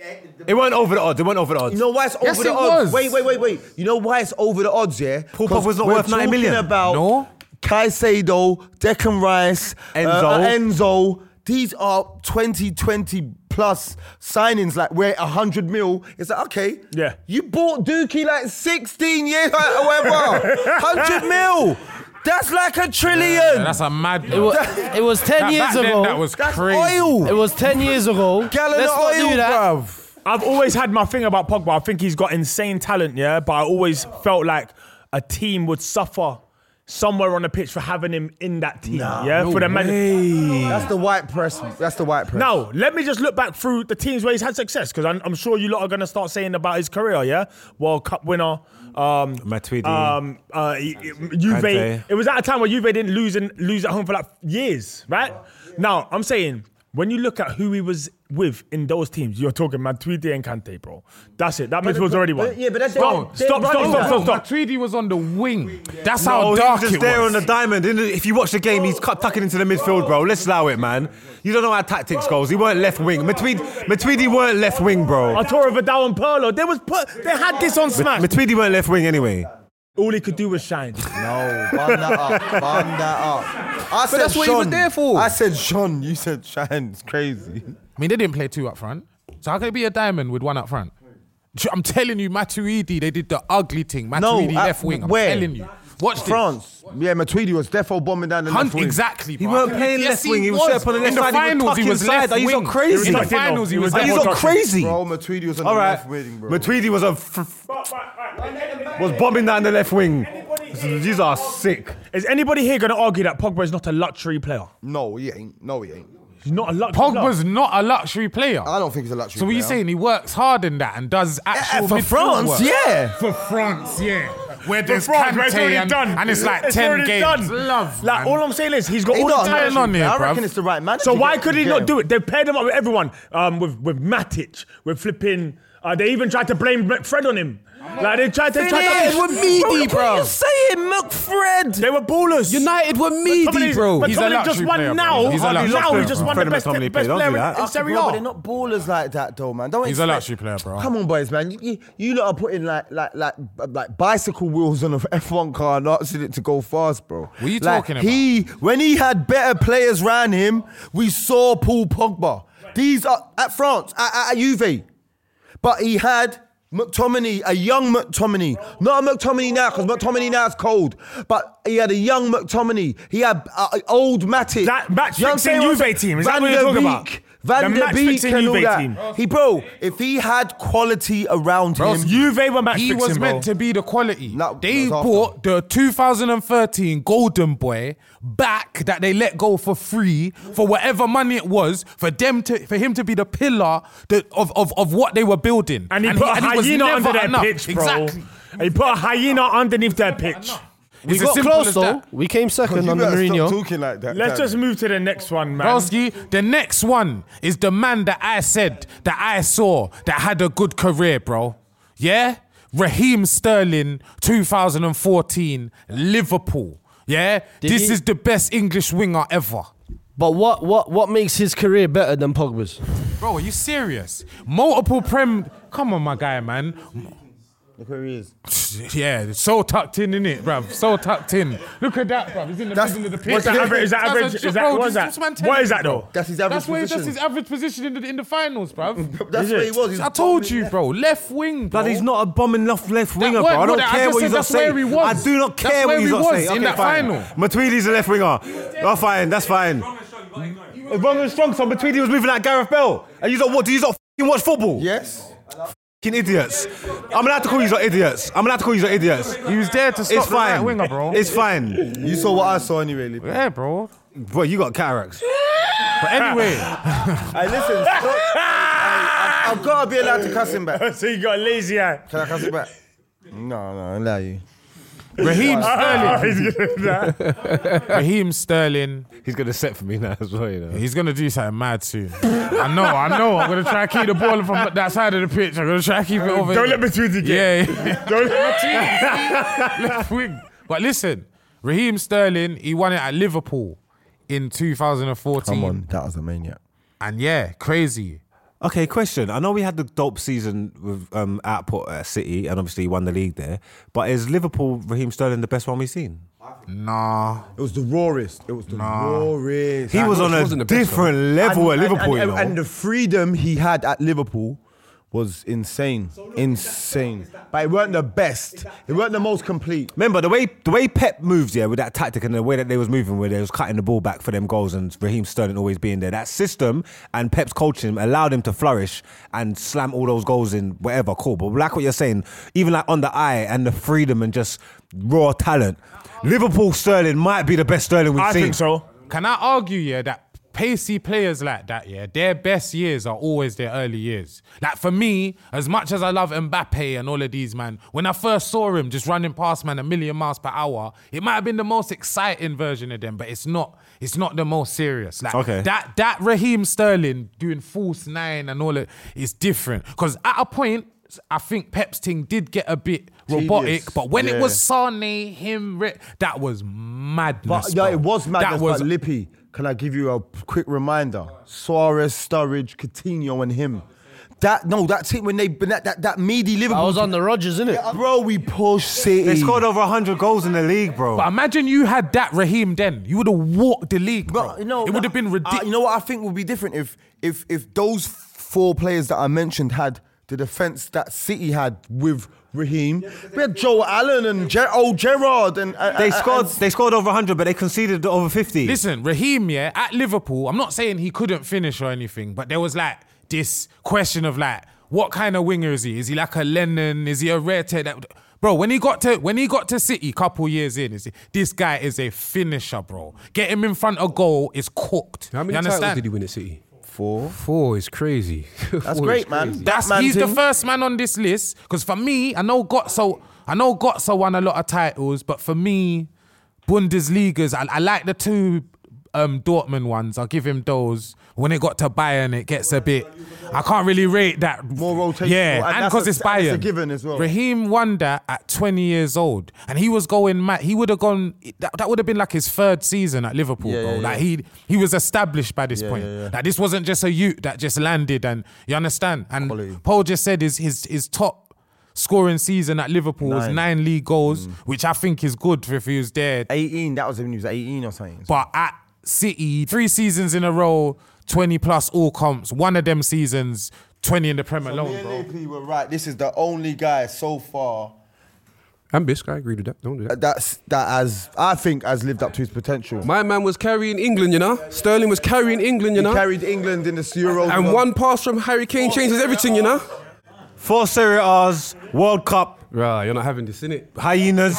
It weren't over the odds. It weren't over the odds. You know why it's over Yes, the it odds? was. Wait, wait, wait, wait. You know why it's over the odds, yeah? Paul 'Cause Pogba's not we're worth ninety million. talking about No. Caicedo, Declan Rice, Enzo. uh, Enzo. These are twenty twenty plus signings. Like we're a hundred mil. It's like okay, Yeah. You bought Dookie like sixteen years, like, however, hundred mil. That's like a trillion. Yeah, that's a mad. It was, it was ten that, years back then, ago. that was That's crazy. oil. It was ten years ago. Gallon Let's of not oil, do that. bruv. I've always had my thing about Pogba. I think he's got insane talent, yeah, but I always felt like a team would suffer somewhere on the pitch for having him in that team, yeah, no for the man. That's the white press. That's the white press. Now, let me just look back through the teams where he's had success, because I'm, I'm sure you lot are going to start saying about his career, yeah? World Cup winner, um, Matuidi. um, uh, Juve. Kante. It was at a time where Juve didn't lose and lose at home for like years, right? Now, I'm saying, when you look at who he was with in those teams, you're talking Matuidi and Kante, bro. That's it. That midfield's already won. but- yeah, but that's- stop, they're stop, stop, running stop, that. stop, stop. Matuidi was on the wing. That's No, how he was dark just it there was. on the diamond. Didn't- If you watch the game, he's cut tucking into the midfield, bro. Let's allow it, man. You don't know how tactics goes. He weren't left wing. Matuidi, Matuidi weren't left wing, bro. Arturo Vidal and Pirlo, they was put, they had this on Smash. Matuidi weren't left wing anyway. All he could do was shine. No, bum that up. Bum that up. I said that's what he was Sean. there for. I said Sean. You said Shine. It's crazy. I mean, they didn't play two up front. So how can it be a diamond with one up front? I'm telling you, Matuidi, they did the ugly thing. Matuidi No, uh, left wing. I'm where? telling you. Watch France. Yeah, Matuidi was defo bombing down the Hunt, left wing. exactly. He bro. weren't playing Yes, left wing. He was set up on the left In the side. He was finals, he tucking was inside. left Are you wing. not crazy? In the He was finals, he was Are left you wing. not crazy? Bro, Matuidi was on All the right. left wing, bro. Matuidi was a f- f- was bombing down the left wing. These are sick. Is anybody here going to argue that Pogba is not a luxury player? No, he ain't. No, he ain't. He's not a luxury player. Pogba's not a luxury player. I don't think he's a luxury So what are you player. saying? He works hard in that and does actual Yeah, for midfield France, work. yeah. For France, yeah. Where there's France, where it's Kante already and, done. and it's like It's ten already games. done. Love, Like, man. all I'm saying is he's got He all not the a talent luxury on player, I bruv. reckon it's the right man. So to why get- could he get not him. do it? They paired him up with everyone. Um, with with Matic, with flipping. Uh, they even tried to blame Fred on him. Like they tried to. Tried Finish to with meaty, bro. What are you saying, Fred? They were ballers. United were meaty, McTominay's- bro. But He's a McTominay just luxury won player, now. bro. He's a now luxury he player, just bro. won Fred the best, McTominay best player, don't do player that. in, in Serie Bro, but A. they're not ballers like that, though, man. Don't He's a expect- luxury player, bro. Come on, boys, man. You, you, you lot are putting like like like like bicycle wheels on an F one car and asking it to go fast, bro. What are you Like, talking about? He when he had better players around him, we saw Paul Pogba. These are at France, at, at, at Juve, but he had McTominay, a young McTominay, not a McTominay now, because McTominay now is cold. But he had a young McTominay. He had uh, old Matic. That match You know what I'm fixing saying? Juve team, is that Van what you're der talking Beek, about? Van The der match Beek fixing and all Juve that. team. He, bro, if he had quality around Bro, him, Juve were match He fixing, was bro. meant to be the quality. No, they that was bought the two thousand thirteen Golden Boy back that they let go for free for whatever money it was for them to for him to be the pillar that, of, of of what they were building. And he put a it was hyena never under their enough. pitch, bro. Exactly. And he put a hyena underneath their pitch. We It's as got simple close as though. that. We came second you under better stop Mourinho. talking like that. Let's Dan. just move to the next one, man. Broski, the next one is the man that I said that I saw that had a good career, bro. Yeah? Raheem Sterling, two thousand fourteen, Liverpool. Yeah? Did this he- is the best English winger ever. But what, what, what makes his career better than Pogba's? Bro, are you serious? Multiple Prem. Come on, my guy, man. Look where he is. Yeah, it's so tucked in, innit, bruv? So tucked in. Look at that, bruv. He's in the That's- middle of the pitch. What's that average? Is that That's a- average? Is that bro, what is this- that? this man What telling is you, that bro. though? That's his average That's where that's position. his average position in the in the finals, bruv. That's Is where it? he was. He's I told you, bro. Left wing, bro. Blood, he's not a bombing left left winger, weren't bro. I don't what I care just what said he's not that's where saying. he was. I do not That's care where what he's he not was saying. in Okay, that fine. final. Matuidi's a left winger. Oh, fine, that's fine. Wrong and strong, so Matuidi was moving like Gareth Bell. And you don't what? Do you not f***ing watch football? Yes. F***ing idiots. I'm allowed to call you idiots. I'm allowed to call you idiots. He was there to stop It's the right fine. winger, bro. It's fine. You saw what I saw anyway, Lee. Yeah, bro. Bro, you got cataracts. But anyway, Hey, listen. Stop. Hey, I've, I've got to be allowed to cuss him back. So you got a lazy eye. Can I cuss him back? No, no, I allow you. Raheem Sterling. He's gonna do that. Raheem Sterling. He's gonna set for me now as well, you know. He's gonna do something mad soon. I know, I know. I'm gonna try to keep the ball from that side of the pitch. I'm gonna try to keep it over. Don't here. let me tweet again. Yeah, yeah. Don't let me left wing. But listen, Raheem Sterling, he won it at Liverpool in two thousand fourteen. Come on, that was a maniac. And yeah, crazy. Okay, question. I know we had the dope season with um, output at City, and obviously he won the league there. But is Liverpool Raheem Sterling the best one we've seen? Nah. It was the rawest. It was the Nah. rawest. He was on a different level and, at Liverpool, and, you know. and the freedom he had at Liverpool was insane. Insane. But it weren't the best. It weren't the most complete. Remember, the way the way Pep moves, yeah, with that tactic and the way that they was moving, where they was cutting the ball back for them goals and Raheem Sterling always being there, that system and Pep's coaching allowed him to flourish and slam all those goals in whatever, cool. But like what you're saying, even like on the eye and the freedom and just raw talent, Liverpool Sterling might be the best Sterling we've I seen. think so. Can I argue, yeah, that pacey players like that, yeah, their best years are always their early years. Like for me, as much as I love Mbappe and all of these, man, when I first saw him just running past, man, a million miles per hour, it might have been the most exciting version of them, but it's not. It's not the most serious. Like Okay. that, that Raheem Sterling doing false nine and all that is different. Because at a point, I think Pep's thing did get a bit robotic, Tedious. but when Yeah. it was Sane, him, Rick, that was madness. But yeah, bro. it was madness. That was but Lippy, can I give you a quick reminder? Suarez, Sturridge, Coutinho, and him. That no, that team when they that that, that meaty Liverpool. I was on the Rodgers, innit? Yeah, bro, we pushed City. They scored over one hundred goals in the league, bro. But imagine you had that Raheem then. You would have walked the league, bro. But, you know, it would have been uh, ridiculous. you know what I think would be different if if if those four players that I mentioned had the defense that City had with Raheem. We had Joe Allen and Ger- old Gerrard and, and They and- scored. and- They scored over one hundred, but they conceded over fifty. Listen, Raheem, yeah, at Liverpool, I'm not saying he couldn't finish or anything, but there was like this question of like, what kind of winger is he? Is he like a Lennon? Is he a Rete? That, bro, when he got to when he got to City, couple years in, is this guy is a finisher, bro. Get him in front of goal is cooked. How many you titles understand? did he win at City? Four. Four is crazy. That's Four great, is man. crazy. That's That he's the man's in. first man on this list. Because for me, I know Gotso, I know Gotso won a lot of titles, but for me, Bundesligas, I, I like the two um, Dortmund ones. I'll give him those. When it got to Bayern, it gets a bit. I can't really rate that. More rotational. Yeah, And and that's because a- it's and Bayern. it's a given as well. Raheem won that at twenty years old, and he was going mad. He would have gone. That, that would have been like his third season at Liverpool, Yeah, bro. yeah, Like yeah. he he was established by this Yeah, point. yeah, yeah. Like this wasn't just a youth that just landed, and you understand. And Quality. Paul just said his his his top scoring season at Liverpool was Nine. nine league goals, Mm. which I think is good if he was there. eighteen. That was when he was eighteen or something. But at City, three seasons in a row, twenty plus all comps. One of them seasons, twenty in the Premier Me alone, and bro. Lippy were right. This is the only guy so far And Bisk, I agree with that. Don't do that. that's that has I think has lived up to his potential. My man was carrying England, you know. Sterling was carrying England, you He know. carried England in the Euros. And one pass from Harry Kane changes everything, you know. Four Serie A's, World Cup, Right, you're not having this, innit? hyenas,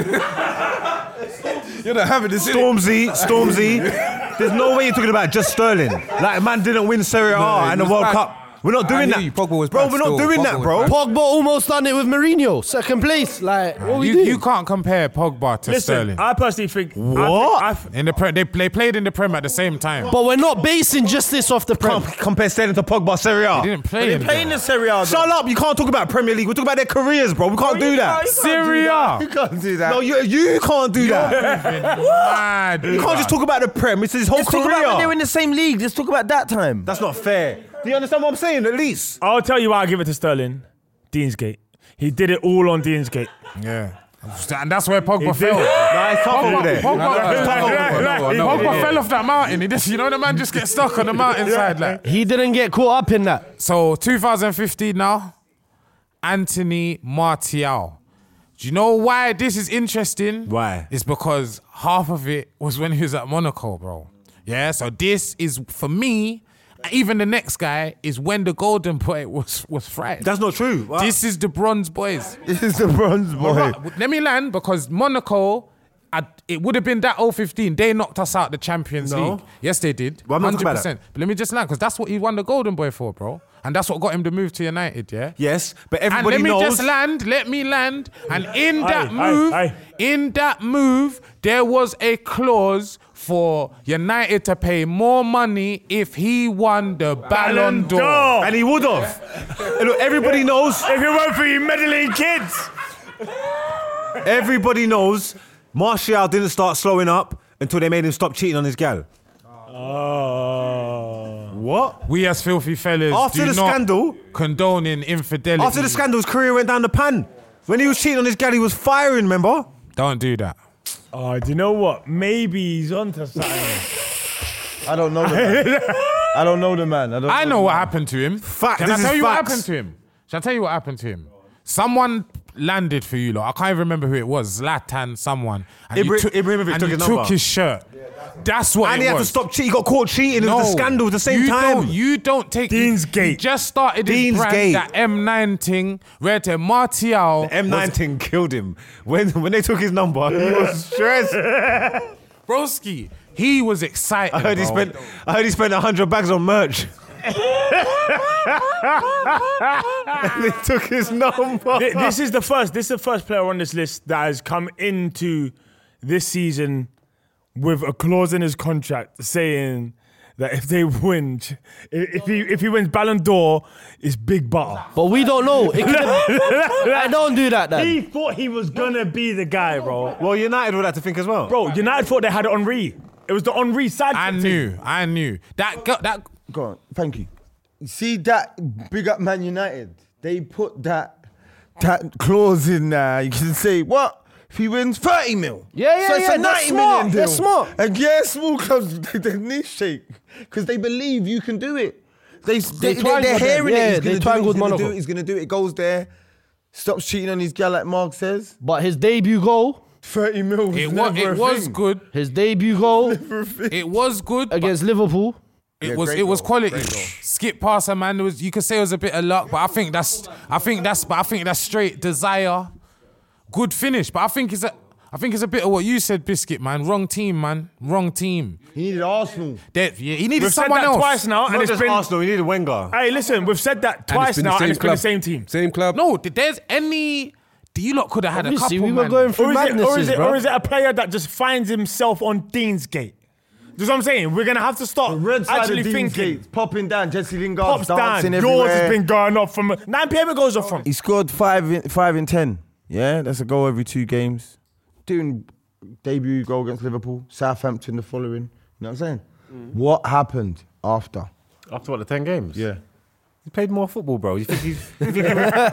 You're not having this, innit? Stormzy, Stormzy. There's no way you're talking about just Sterling. Like, man didn't win Serie A No, and he the was World bad. Cup. We're not I doing hear that. you, Pogba was bro, bad we're not still. doing Pogba that, was bro. bad. Pogba almost done it with Mourinho, second place. Like, what we You, doing? you can't compare Pogba to Listen, Sterling. I personally think. What? I think, In the pre- they, they played in the Prem at the same time. But we're not basing just this off the Prem. Can't compare Sterling to Pogba Serie A. They didn't play in playing there. the Serie A. Shut up, you can't talk about Premier League. We're talking about their careers, bro. We can't do that. Syria. You can't do that. No, you, you can't do that. Mad. You can't just talk about the Prem. It's his whole Let's talk about when they were career. in the same league. Let's talk about that time. That's not fair. Do you understand what I'm saying, at least? I'll tell you why I give it to Sterling. Deansgate. He did it all on Deansgate. Yeah. And that's where Pogba He did fell. it. Nah, it's tough over Pogba, there. Pogba, No, no, no, no, no, no, no, Pogba no. fell off that mountain. He just, you know, the man just gets stuck on the mountainside. Like. He didn't get caught up in that. So, two thousand fifteen now, Anthony Martial. Do you know why this is interesting? Why? It's because half of it was when he was at Monaco, bro. Yeah, so this is, for me, even the next guy, is when the golden boy was, was fried. That's not true. Wow. This is the bronze boys. This is the bronze boy. Right, let me land because Monaco, I, it would have been that oh fifteen. They knocked us out the Champions No. League. Yes, they did. Well, I'm not talking about that. But let me just land because that's what he won the Golden Boy for, bro. And that's what got him to move to United, yeah? Yes, but And everybody let me knows. just land, let me land. And in that Aye, move, aye, aye. in that move, there was a clause for United to pay more money if he won the Ballon d'Or. And he would have. Look, everybody knows. If it weren't for you meddling kids. Everybody knows. Martial didn't start slowing up until they made him stop cheating on his gal. Oh. What? We as filthy fellas After do the not scandal- condoning infidelity. After the scandal, his career went down the pan. When he was cheating on his gal, he was firing, remember? Don't do that. Oh, do you know what? Maybe he's onto something. I don't know the man. I don't know the man. I don't. I know the what man. happened to him. Fact, Can I this tell is you what facts. happened to him? Shall I tell you what happened to him? Someone landed for you lot. I can't even remember who it was. Zlatan, someone. And Ibra- you took, Ibrahimovic and took you his took number. his shirt. That's what And it he had to was. stop cheating. He got caught cheating. It No, was the scandal at the same you time. Don't, you don't take... Deansgate. He just started his Deansgate. brand, that M nine thing, where to Martial... M nine was- thing killed him. When when they took his number, he was stressed. Broski, he was excited, I heard he bro. spent. I heard he spent a hundred bags on merch. And they took his number. Th- This is the first. This is the first player on this list that has come into this season with a clause in his contract saying that if they win, if he if he wins Ballon d'Or, it's big butter. But we don't know. It could've- I don't do that then. He thought he was gonna be the guy, bro. Well, United would have to think as well. Bro, United thought they had Henri. It was the Henri side. I thing. knew, I knew. That go- that Go on. Thank you. You see that big up Man United? They put that that clause in there. You can say what if he wins thirty mil? Yeah, yeah, so it's yeah, a they're ninety smart, million they're deal. smart. And yeah, small clubs they, they knee shake because they believe you can do it. They they, they, twanged they're with them. hearing Yeah, it. He's they gonna, do it, twanged he's with gonna do Monaco. it. He's gonna do it. It goes there. Stops cheating on his gal, like Mark says. But his debut goal, Thirty mil. Was it was never it a was thing. good. his debut goal It was good. but against Liverpool. It Yeah, was great it was goal, quality. great goal. Skip past her, man. It was you could say it was a bit of luck, but I think that's I think that's but I think that's straight desire. Good finish, but I think it's a I think it's a bit of what you said, Biscuit, man. Wrong team, man. Wrong team. He needed Arsenal. They- yeah, he needed We've said someone that else. twice now, and Not it's just been. Arsenal. He needed Wenger. Hey, listen, we've said that twice been the now, same and it's been club. the same team. Same club. No, did there's any. Do you lot could have had a Obviously, couple, we were man. going through Or is, it, or, is madnesses, it, bro. or is it a player that just finds himself on Deansgate? That's what I'm saying. We're gonna have to start Red side actually of Dean's thinking. Gate, popping down. Jesse Lingard Pops dancing down. everywhere. Yours has been going off from nine p.m. It goes off from. He scored five in, five in ten. Yeah, that's a goal every two games. Doing debut goal against Liverpool, Southampton the following. You know what I'm saying? What happened after? After what, the ten games? Yeah. He played more football, bro. You think he's... you think-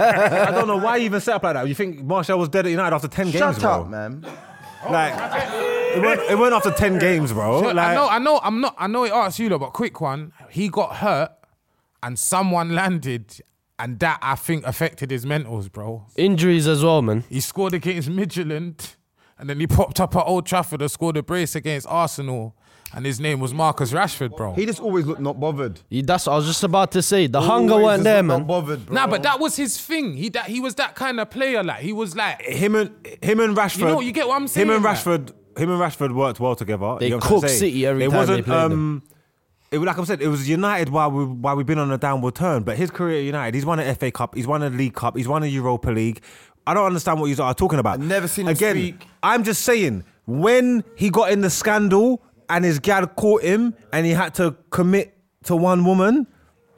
I don't know why he even set up like that. You think Martial was dead at United after ten games, Shut bro? up, man. Like, it went, it went after ten games, bro. So, Like, I know, I know, I'm not. I know it asks you lot, but quick one. He got hurt, and someone landed, and that I think affected his mentals, bro. Injuries as well, man. He scored against Midtjylland, and then he popped up at Old Trafford and scored a brace against Arsenal, and his name was Marcus Rashford, bro. He just always looked not bothered. He, that's what I was just about to say. The hunger Always weren't just there, looked man. Not bothered, bro. Nah, but that was his thing. He that he was that kind of player. Like he was like him and him and Rashford. You know, you get what I'm saying, Him and like- Rashford. Him and Rashford worked well together. They you know what I'm trying to cooked say? City every it time wasn't, they played um, It was like I said, it was United while we while we've been on a downward turn. But his career at United, he's won an F A Cup, he's won a League Cup, he's won a Europa League. I don't understand what you are talking about. I've never seen him Again, speak. I'm just saying, when he got in the scandal and his gal caught him and he had to commit to one woman,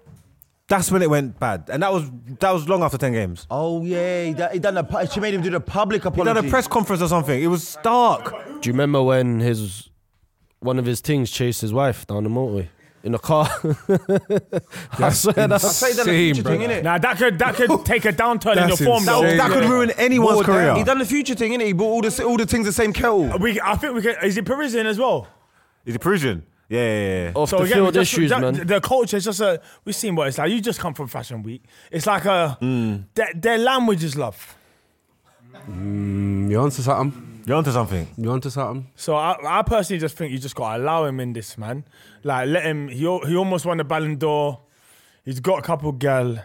that's when it went bad. And that was that was long after ten games. Oh yeah, he done, he done a. She made him do the public He apology. done a press conference or something. It was stark. Do you remember when his one of his things chased his wife down the motorway in a car? I swear that's I say he done a Insane, future thing, innit? Nah, that could that could take a downturn in your That's form. though. insane. That could ruin anyone's More than- career. He done the future thing, innit? He brought all the all the things the same kettle. We, I think we can. Is he Parisian as well? Is he Parisian? Yeah, yeah, yeah. off the again, we field just- issues, that- man. The culture is just a. We've seen what it's like. You just come from Fashion Week. It's like a. Mm. Their, their language is love. Mm, you onto something? You're onto something. You onto something? So I, I personally just think you just got to allow him in this, man. Like let him. He al- he almost won the Ballon d'Or. He's got a couple gal.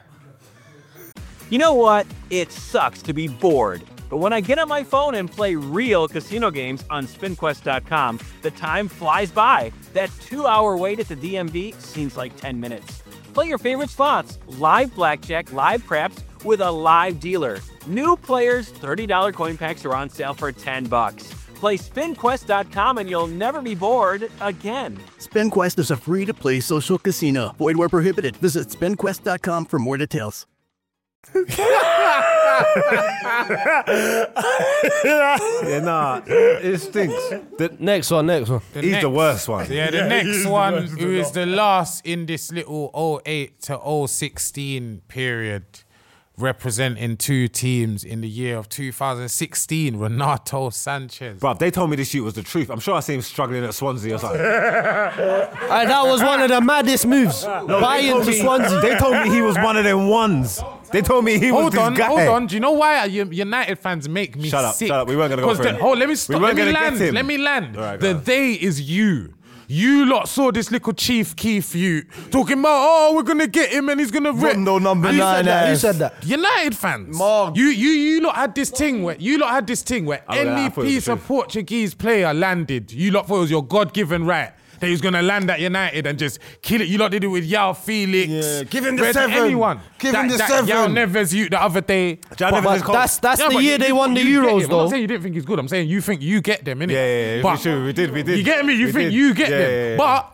You know what? It sucks to be bored. But when I get on my phone and play real casino games on spin quest dot com, the time flies by. That two-hour wait at the D M V seems like ten minutes. Play your favorite slots, live blackjack, live craps, with a live dealer. New players, thirty dollars coin packs are on sale for ten bucks. Play spin quest dot com and you'll never be bored again. SpinQuest is a free-to-play social casino. Void where prohibited. Visit spin quest dot com for more details. Yeah, nah, it stinks. The, Next one, next one. The he's next- the worst one. Yeah, the Yeah, next he's the one, worst of who the is lot. the last in this little oh eight to oh sixteen period, representing two teams in the year of two thousand sixteen, Renato Sanchez. Bruv, they told me this shoot was the truth. I'm sure I see him struggling at Swansea or something. And that was one of the maddest moves. Buying told to me- Swansea. They told me he was one of them ones. They told me he was Hold this on, guy. hold on. Do you know why you- United fans make me Shut up, sick? shut up. We weren't gonna go 'Cause for the- him. Hold, let me stop. weren't Let me gonna get land. him. Let me land. All right, go the on. they is you. You lot saw this little Chief Keef you talking about, oh, we're gonna get him and he's gonna rip. Rondo number Who nine. said that? Who ass. said that? United fans. Mark. You you you lot had this thing where you lot had this thing where Oh, yeah, I any thought it was piece the of truth. Portuguese player landed, you lot thought it was your God-given right. That he was gonna land at United and just kill it. You lot did it with Yao Felix. Yeah, give him the Red- seven. Anyone. Give that, him the that seven. Yao Neves you the other day. Jao But- Neves but is cold. That's that's Yeah, the but year you- they you- won the you get Euros, him. I'm though. not saying you didn't think he's good. I'm saying you think you get them, innit? Yeah, yeah, yeah. But we, sure, we did, we did. you get me? You We think did. you get Yeah, them. yeah, yeah. But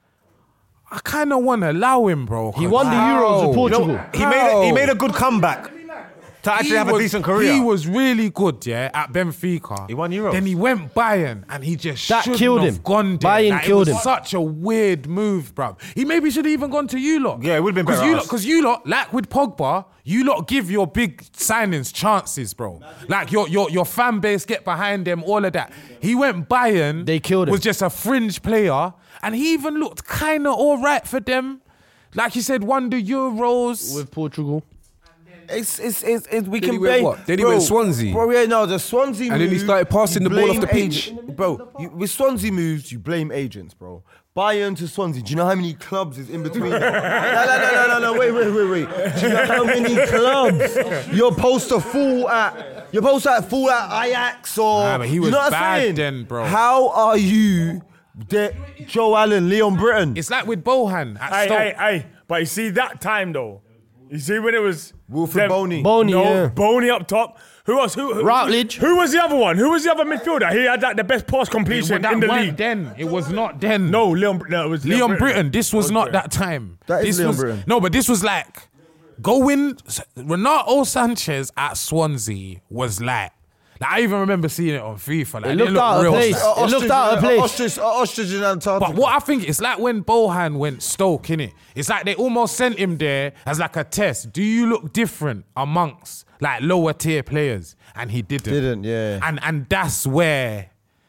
I kind of want to allow him, bro. He won the Euros with Portugal. You know, he made a, he made a good comeback to actually He have a was- decent career. He was really good, yeah, at Benfica. He won Euros. Then he went Bayern, and he just That shouldn't killed have him. gone there. Bayern Like, killed it was him. Such a weird move, bro. He maybe should have even gone to you lot. Yeah, it would've been Because better you at lot, us. because you lot, like with Pogba, you lot give your big signings chances, bro. Like your your your fan base get behind them, all of that. He went Bayern. They killed him. Was just a fringe player, and he even looked kind of all right for them. Like you said, won the Euros. With Portugal. It's, it's, it's, it's, we Did can he win blame- what? Did he bro, win Swansea? Bro, yeah, no, the Swansea And then he move, started passing you the ball off blame the pitch. ag- Bro, you, with Swansea moves, you blame agents, bro. Bayern to Swansea. Do you know how many clubs is in between? no, no, no, no, no, no, wait, wait, wait, wait. Do you know how many clubs you're supposed to fall at? You're supposed to fall at Ajax or... Nah, but he you was know what I'm bad saying? then, bro. How are you, the, Joe Allen, Leon Britton? It's like with Bohan at Hey, Stoke. hey, hey. But you see that time though. You see when it was Wilfred them- Boney. Boney, no, yeah. Boney up top. Who else? Who, who? Routledge. Who was the other one? Who was the other midfielder? He had that the best pass completion That in the weren't league. then. It was not then. No, Leon. No, it was Leon Britton. This was It not Britton. that time. That is this Leon was, Britton. No, but this was like going. Renato Sanchez at Swansea was like. Like I even remember seeing it on FIFA. Like, It looked looked out of real place. sad. It looked out of place. Ostrich, ostrich in Antarctica. But what I think it's like when Bohan went Stoke, innit? It's like they almost sent him there as like a test. Do you look different amongst like lower tier players? And he didn't. Didn't, yeah. And and that's where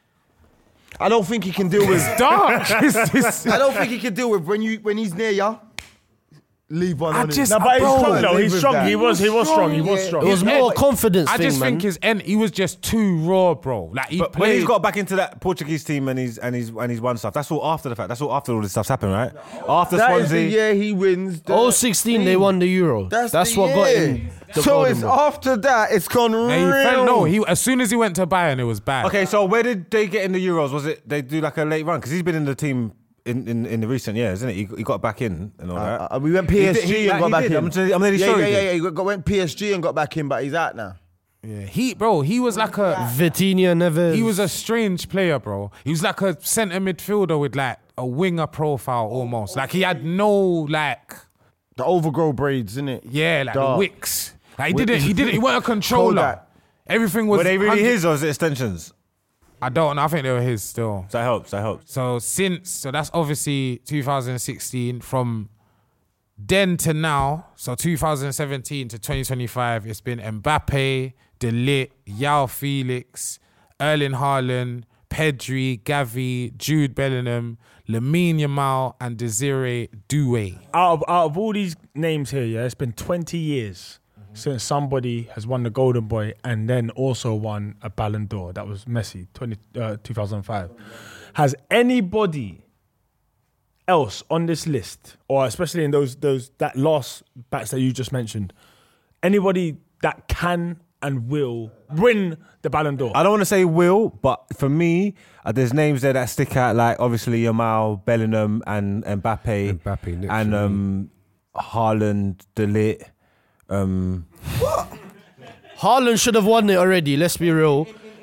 I don't think he can deal with... it's dark. It's- it's- I don't think he can deal with when you when he's near ya. Leave one I on him. just- No, but he's Bro, strong though. live He's with strong. that. He was. He was strong. He was Yeah. strong. It was His more end- confidence I thing, just man. think his end, he was just too raw, bro. Like he But played. when he's got back into that Portuguese team and he's and he's and he's won stuff, that's all after the fact. That's all after all this stuff's happened, right? After That is the Swansea. year he wins. The oh sixteen, they won the Euro. That's, That's, the what got year. him. The So golden it's ball. after that, it's gone Yeah, he real. felt, no, he as soon as he went to Bayern, it was bad. Okay, so where did they get in the Euros? Was it they do like a late run? Because he's been in the team in, in, in the recent years, isn't it? He, he got back in and all that. Uh, we went P S G He did- he- and like, got he back did. in. I'm t- I'm nearly yeah, sure yeah, he yeah, did. yeah. He got, went P S G and got back in, but he's out now. Yeah, he, bro, he was like a, Vitinha never. he was a strange player, bro. He was like a centre midfielder with like a winger profile almost. Like he had no like, The overgrow braids, isn't it? yeah, like Dark. the wicks. Like he Wick- didn't, he didn't, he wasn't a controller. Kodak. Everything was. Were they really one hundred his or is it extensions? I don't know. I think they were his still. So that helps. That helps. So since, so that's obviously two thousand sixteen. From then to now, so two thousand seventeen to twenty twenty-five, it's been Mbappe, De Ligt, Yao Felix, Erling Haaland, Pedri, Gavi, Jude Bellingham, Lamine Yamal, and Desiree Doué. Out of out of all these names here, yeah, it's been twenty years since somebody has won the Golden Boy and then also won a Ballon d'Or. That was Messi, twenty, uh, two thousand five. Has anybody else on this list, or especially in those those that last batch that you just mentioned, anybody that can and will win the Ballon d'Or? I don't want to say will, but for me, uh, there's names there that stick out, like obviously Yamal, Bellingham, and Mbappe, Mbappe next and for me. um, Haaland, De Ligt. Um, Haaland should have won it already. Let's be real.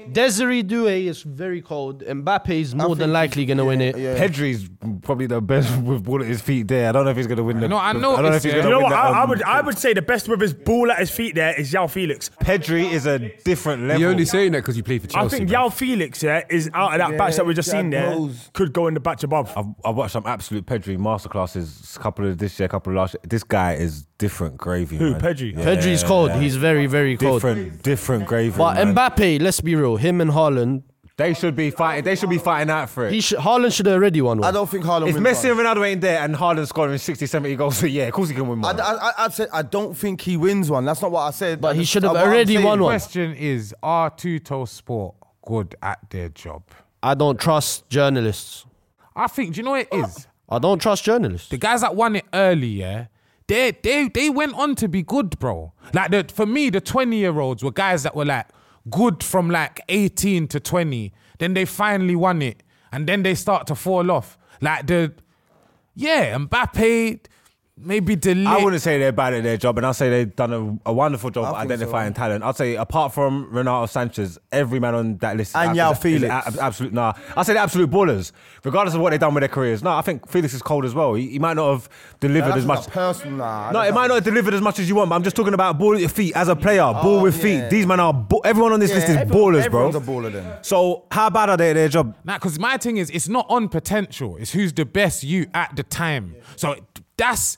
Desiree Doué is very cold. Mbappe is more than likely going to win it. Yeah. Pedri's probably the best with ball at his feet there. I don't know if he's going to win the. No, I the- know I don't know if it's- he's yeah. going You to know win what? the, I, I um, would I would say the best with his ball at his feet there is Yao Felix. Pedri is a different level. You're only saying that because you played for Chelsea. I think bro. Yao Felix yeah, is out of that Yeah, batch that we just Jack seen there. Rose. Could go in the batch above. I've, I've watched some absolute Pedri masterclasses. A couple of this year, a couple of last year. This guy is different gravy. Who, man. Pedri? Yeah, Pedri's cold. He's very, very cold. different, different gravy. But man. Mbappe, let's be real, him and Haaland, They should be fighting. They should be fighting out for it. he should, Haaland should have already won one. I don't think Haaland If wins Messi one. and Ronaldo ain't there and Haaland scoring sixty, seventy goals a year, of course he can win I, one. I, I, I said I don't think he wins one. That's not what I said. But I he just- should have uh, what I'm already saying- won one. Question is, are Tuto Sport good at their job? I don't trust journalists. I think, do you know what it is? I don't trust journalists. The guys that won it early, yeah, they they they went on to be good, bro. Like the for me, the twenty year olds were guys that were like good from like eighteen to twenty. Then they finally won it, and then they start to fall off. Like the yeah, Mbappe, maybe Delete. I wouldn't say they're bad at their job, and I'd say they've done a, a wonderful job I think so. identifying talent. I'd say apart from Renato Sanchez, every man on that list And is, Yao is, Felix. is a- absolute. Nah, I say they're absolute ballers, regardless of what they've done with their careers. No, I think Felix is cold as well. He, he might not have delivered That's as not much. personal. Nah, No, it might not have delivered as much as you want, but I'm just talking about ball at your feet as a player, ball with yeah. feet. These men are ba- everyone on this Yeah, list is everyone- ballers, bro. everyone's a baller then. So how bad are they at their job? Nah, because my thing is, it's not on potential. It's who's the best you at the time. So that's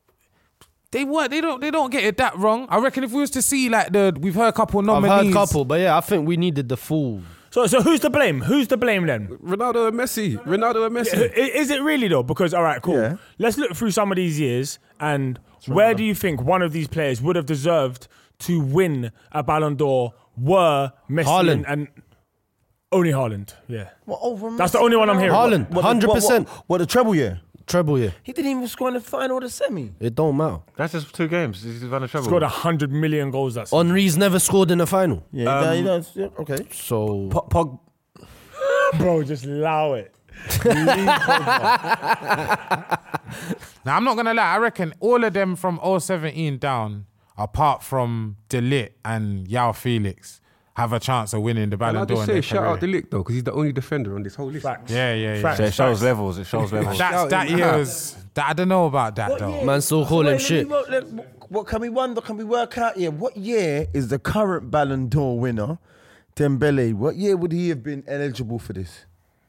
they weren't. They don't. They don't get it that wrong. I reckon if we was to see like the, we've heard a couple I've nominees. heard couple, but yeah, I think we needed the full. So, so who's to blame? Who's to blame then? Ronaldo and Messi. Ronaldo and Messi. I- Is it really though? Because all right, cool. Yeah. Let's look through some of these years and where do you think one of these players would have deserved to win a Ballon d'Or? Were Messi Haaland. and, and only Haaland? Yeah, What, over that's the Messi? only one I'm hearing. Haaland, What, the- one hundred percent. What, what, what, the treble year? Treble, yeah. He didn't even score in the final or the semi. It don't matter. That's just two games. He's won a treble. Scored a hundred million goals. That's Henri's never scored in a final. Yeah, Um, you know, yeah, okay. So, Pog- Pog- bro, just allow it. Now I'm not gonna lie. I reckon all of them from oh seventeen down, apart from Delete and Yao Felix, have a chance of winning the And Ballon I'll d'Or. just in their say, shout out career. Delict though, because he's the only defender on this whole list. Facts. Yeah, yeah, yeah. Facts. it shows levels. It shows levels. That's, Shout that him year out. was. That, I don't know about that though. man still call him Wait, shit. let me- let- What can we wonder? Can we work out here? What year is the current Ballon d'Or winner, Dembele? What year would he have been eligible for this?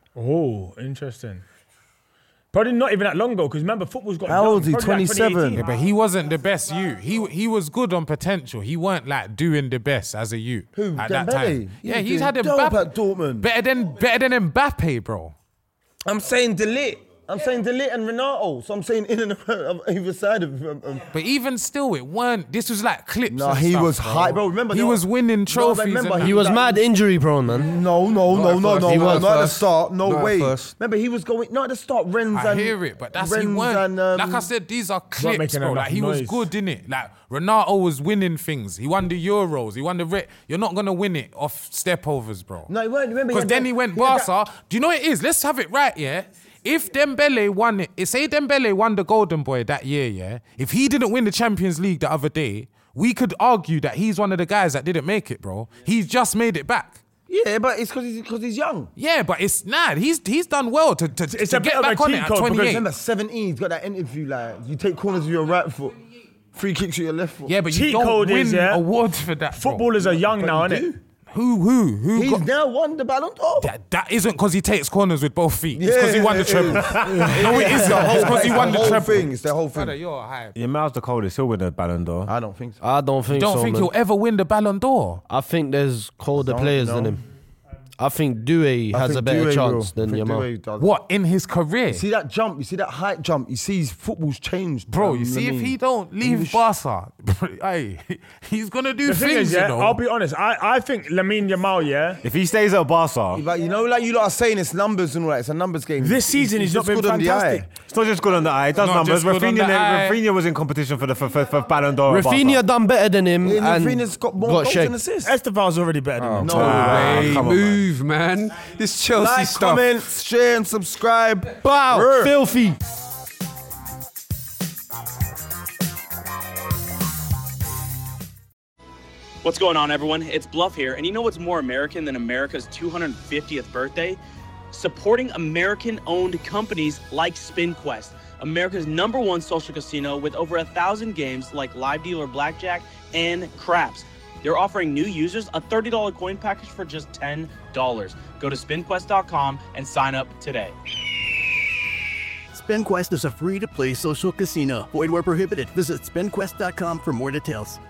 Oh, interesting. Probably not even that long ago because remember football's got. How old is he? probably like twenty-seven? twenty Yeah, eighteen. but he wasn't the best youth. He he was good on potential. He weren't like doing the best as a youth Who? at that Dembele? time. He Yeah, was he's doing had dope Mbappe at Dortmund. better than better than Mbappe, bro. I'm saying Delete. I'm saying Delete and Renato. So I'm saying in and around either side of. Um, um, But even still, it weren't. This was like clips. No, and he stuff, was bro. high, bro. Remember, he they was were- winning No, trophies. remember, and he He that. was mad injury prone, man. No, no, Not no, at no, first. no, He no, was not at the first. start. No Not at way. first. Remember, he was going. Not at the start. Renz I and hear it, but that's Renz he weren't. and, um, like I said, these are clips, making bro. enough Like he was noise. good in it. Like Renato was winning things. He won the Euros. He won the. Re- You're not gonna win it off stepovers, bro. No, he weren't. Remember, Because had then that- he went had that- Barca. Do you know what it is? Let's have it right, yeah? If Dembele won it, say Dembele won the Golden Boy that year, yeah? If he didn't win the Champions League the other day, we could argue that he's one of the guys that didn't make it, bro. He's just made it back. Yeah, but it's because he's because he's young. Yeah, but it's nah. He's he's done well to to, It's to a bit get of a back on cheat it at code because twenty-eight. Remember, seventeen. He's got that interview like you take corners with your right foot, free kicks with your left foot. Yeah, but you Cheat don't code win is, yeah, awards for that. bro. Footballers are young now, you innit? do. Who who who? He's got, now won the Ballon d'Or. that, that isn't because he takes corners with both feet. It's Yeah, because he won the it treble. is. No, it isn't. It's because he It's won the whole treble. thing. It's the whole Brother, thing. you're hype. Yeah, Miles the coldest. He'll win the Ballon d'Or. I don't think so. I don't think Don't so, think man. he'll ever win the Ballon d'Or. I think there's colder Don't players know. than him. I think Doué I has think a better Doué chance will. I than think Yamal. Doué does. What in his career, You see that jump? You see that height jump? You see his football's changed, bro? um, You see, I if mean, he don't leave English- Barca, hey, he's gonna do The thing things. is, yeah, you know. I'll be honest. I, I think Lamine Yamal, yeah, If he stays at Barca, Like, you know, like you lot are saying, it's numbers and all that. It's a numbers game. this season he's, not just been good on the fantastic. eye. it's not just good on the eye. It does Not numbers. just good on Rafinha, the eye. Rafinha was in competition for the for, for, for Ballon d'Or. at Rafinha Barca. done better than him Yeah, and Rafinha's got more got goals shagged. and assists. Esteval's already better than him. No Ah, Hey, come on, man. move, man. This Chelsea Like, stuff. comment, share, and subscribe. Bow, Brr. filthy. What's going on, everyone? It's Bluff here, and you know what's more American than America's two hundred fiftieth birthday? Supporting American-owned companies like SpinQuest, America's number one social casino with over a thousand games like Live Dealer Blackjack and Craps. They're offering new users a thirty dollars coin package for just ten dollars. Go to spin quest dot com and sign up today. SpinQuest is a free-to-play social casino. Void where prohibited. Visit spin quest dot com for more details.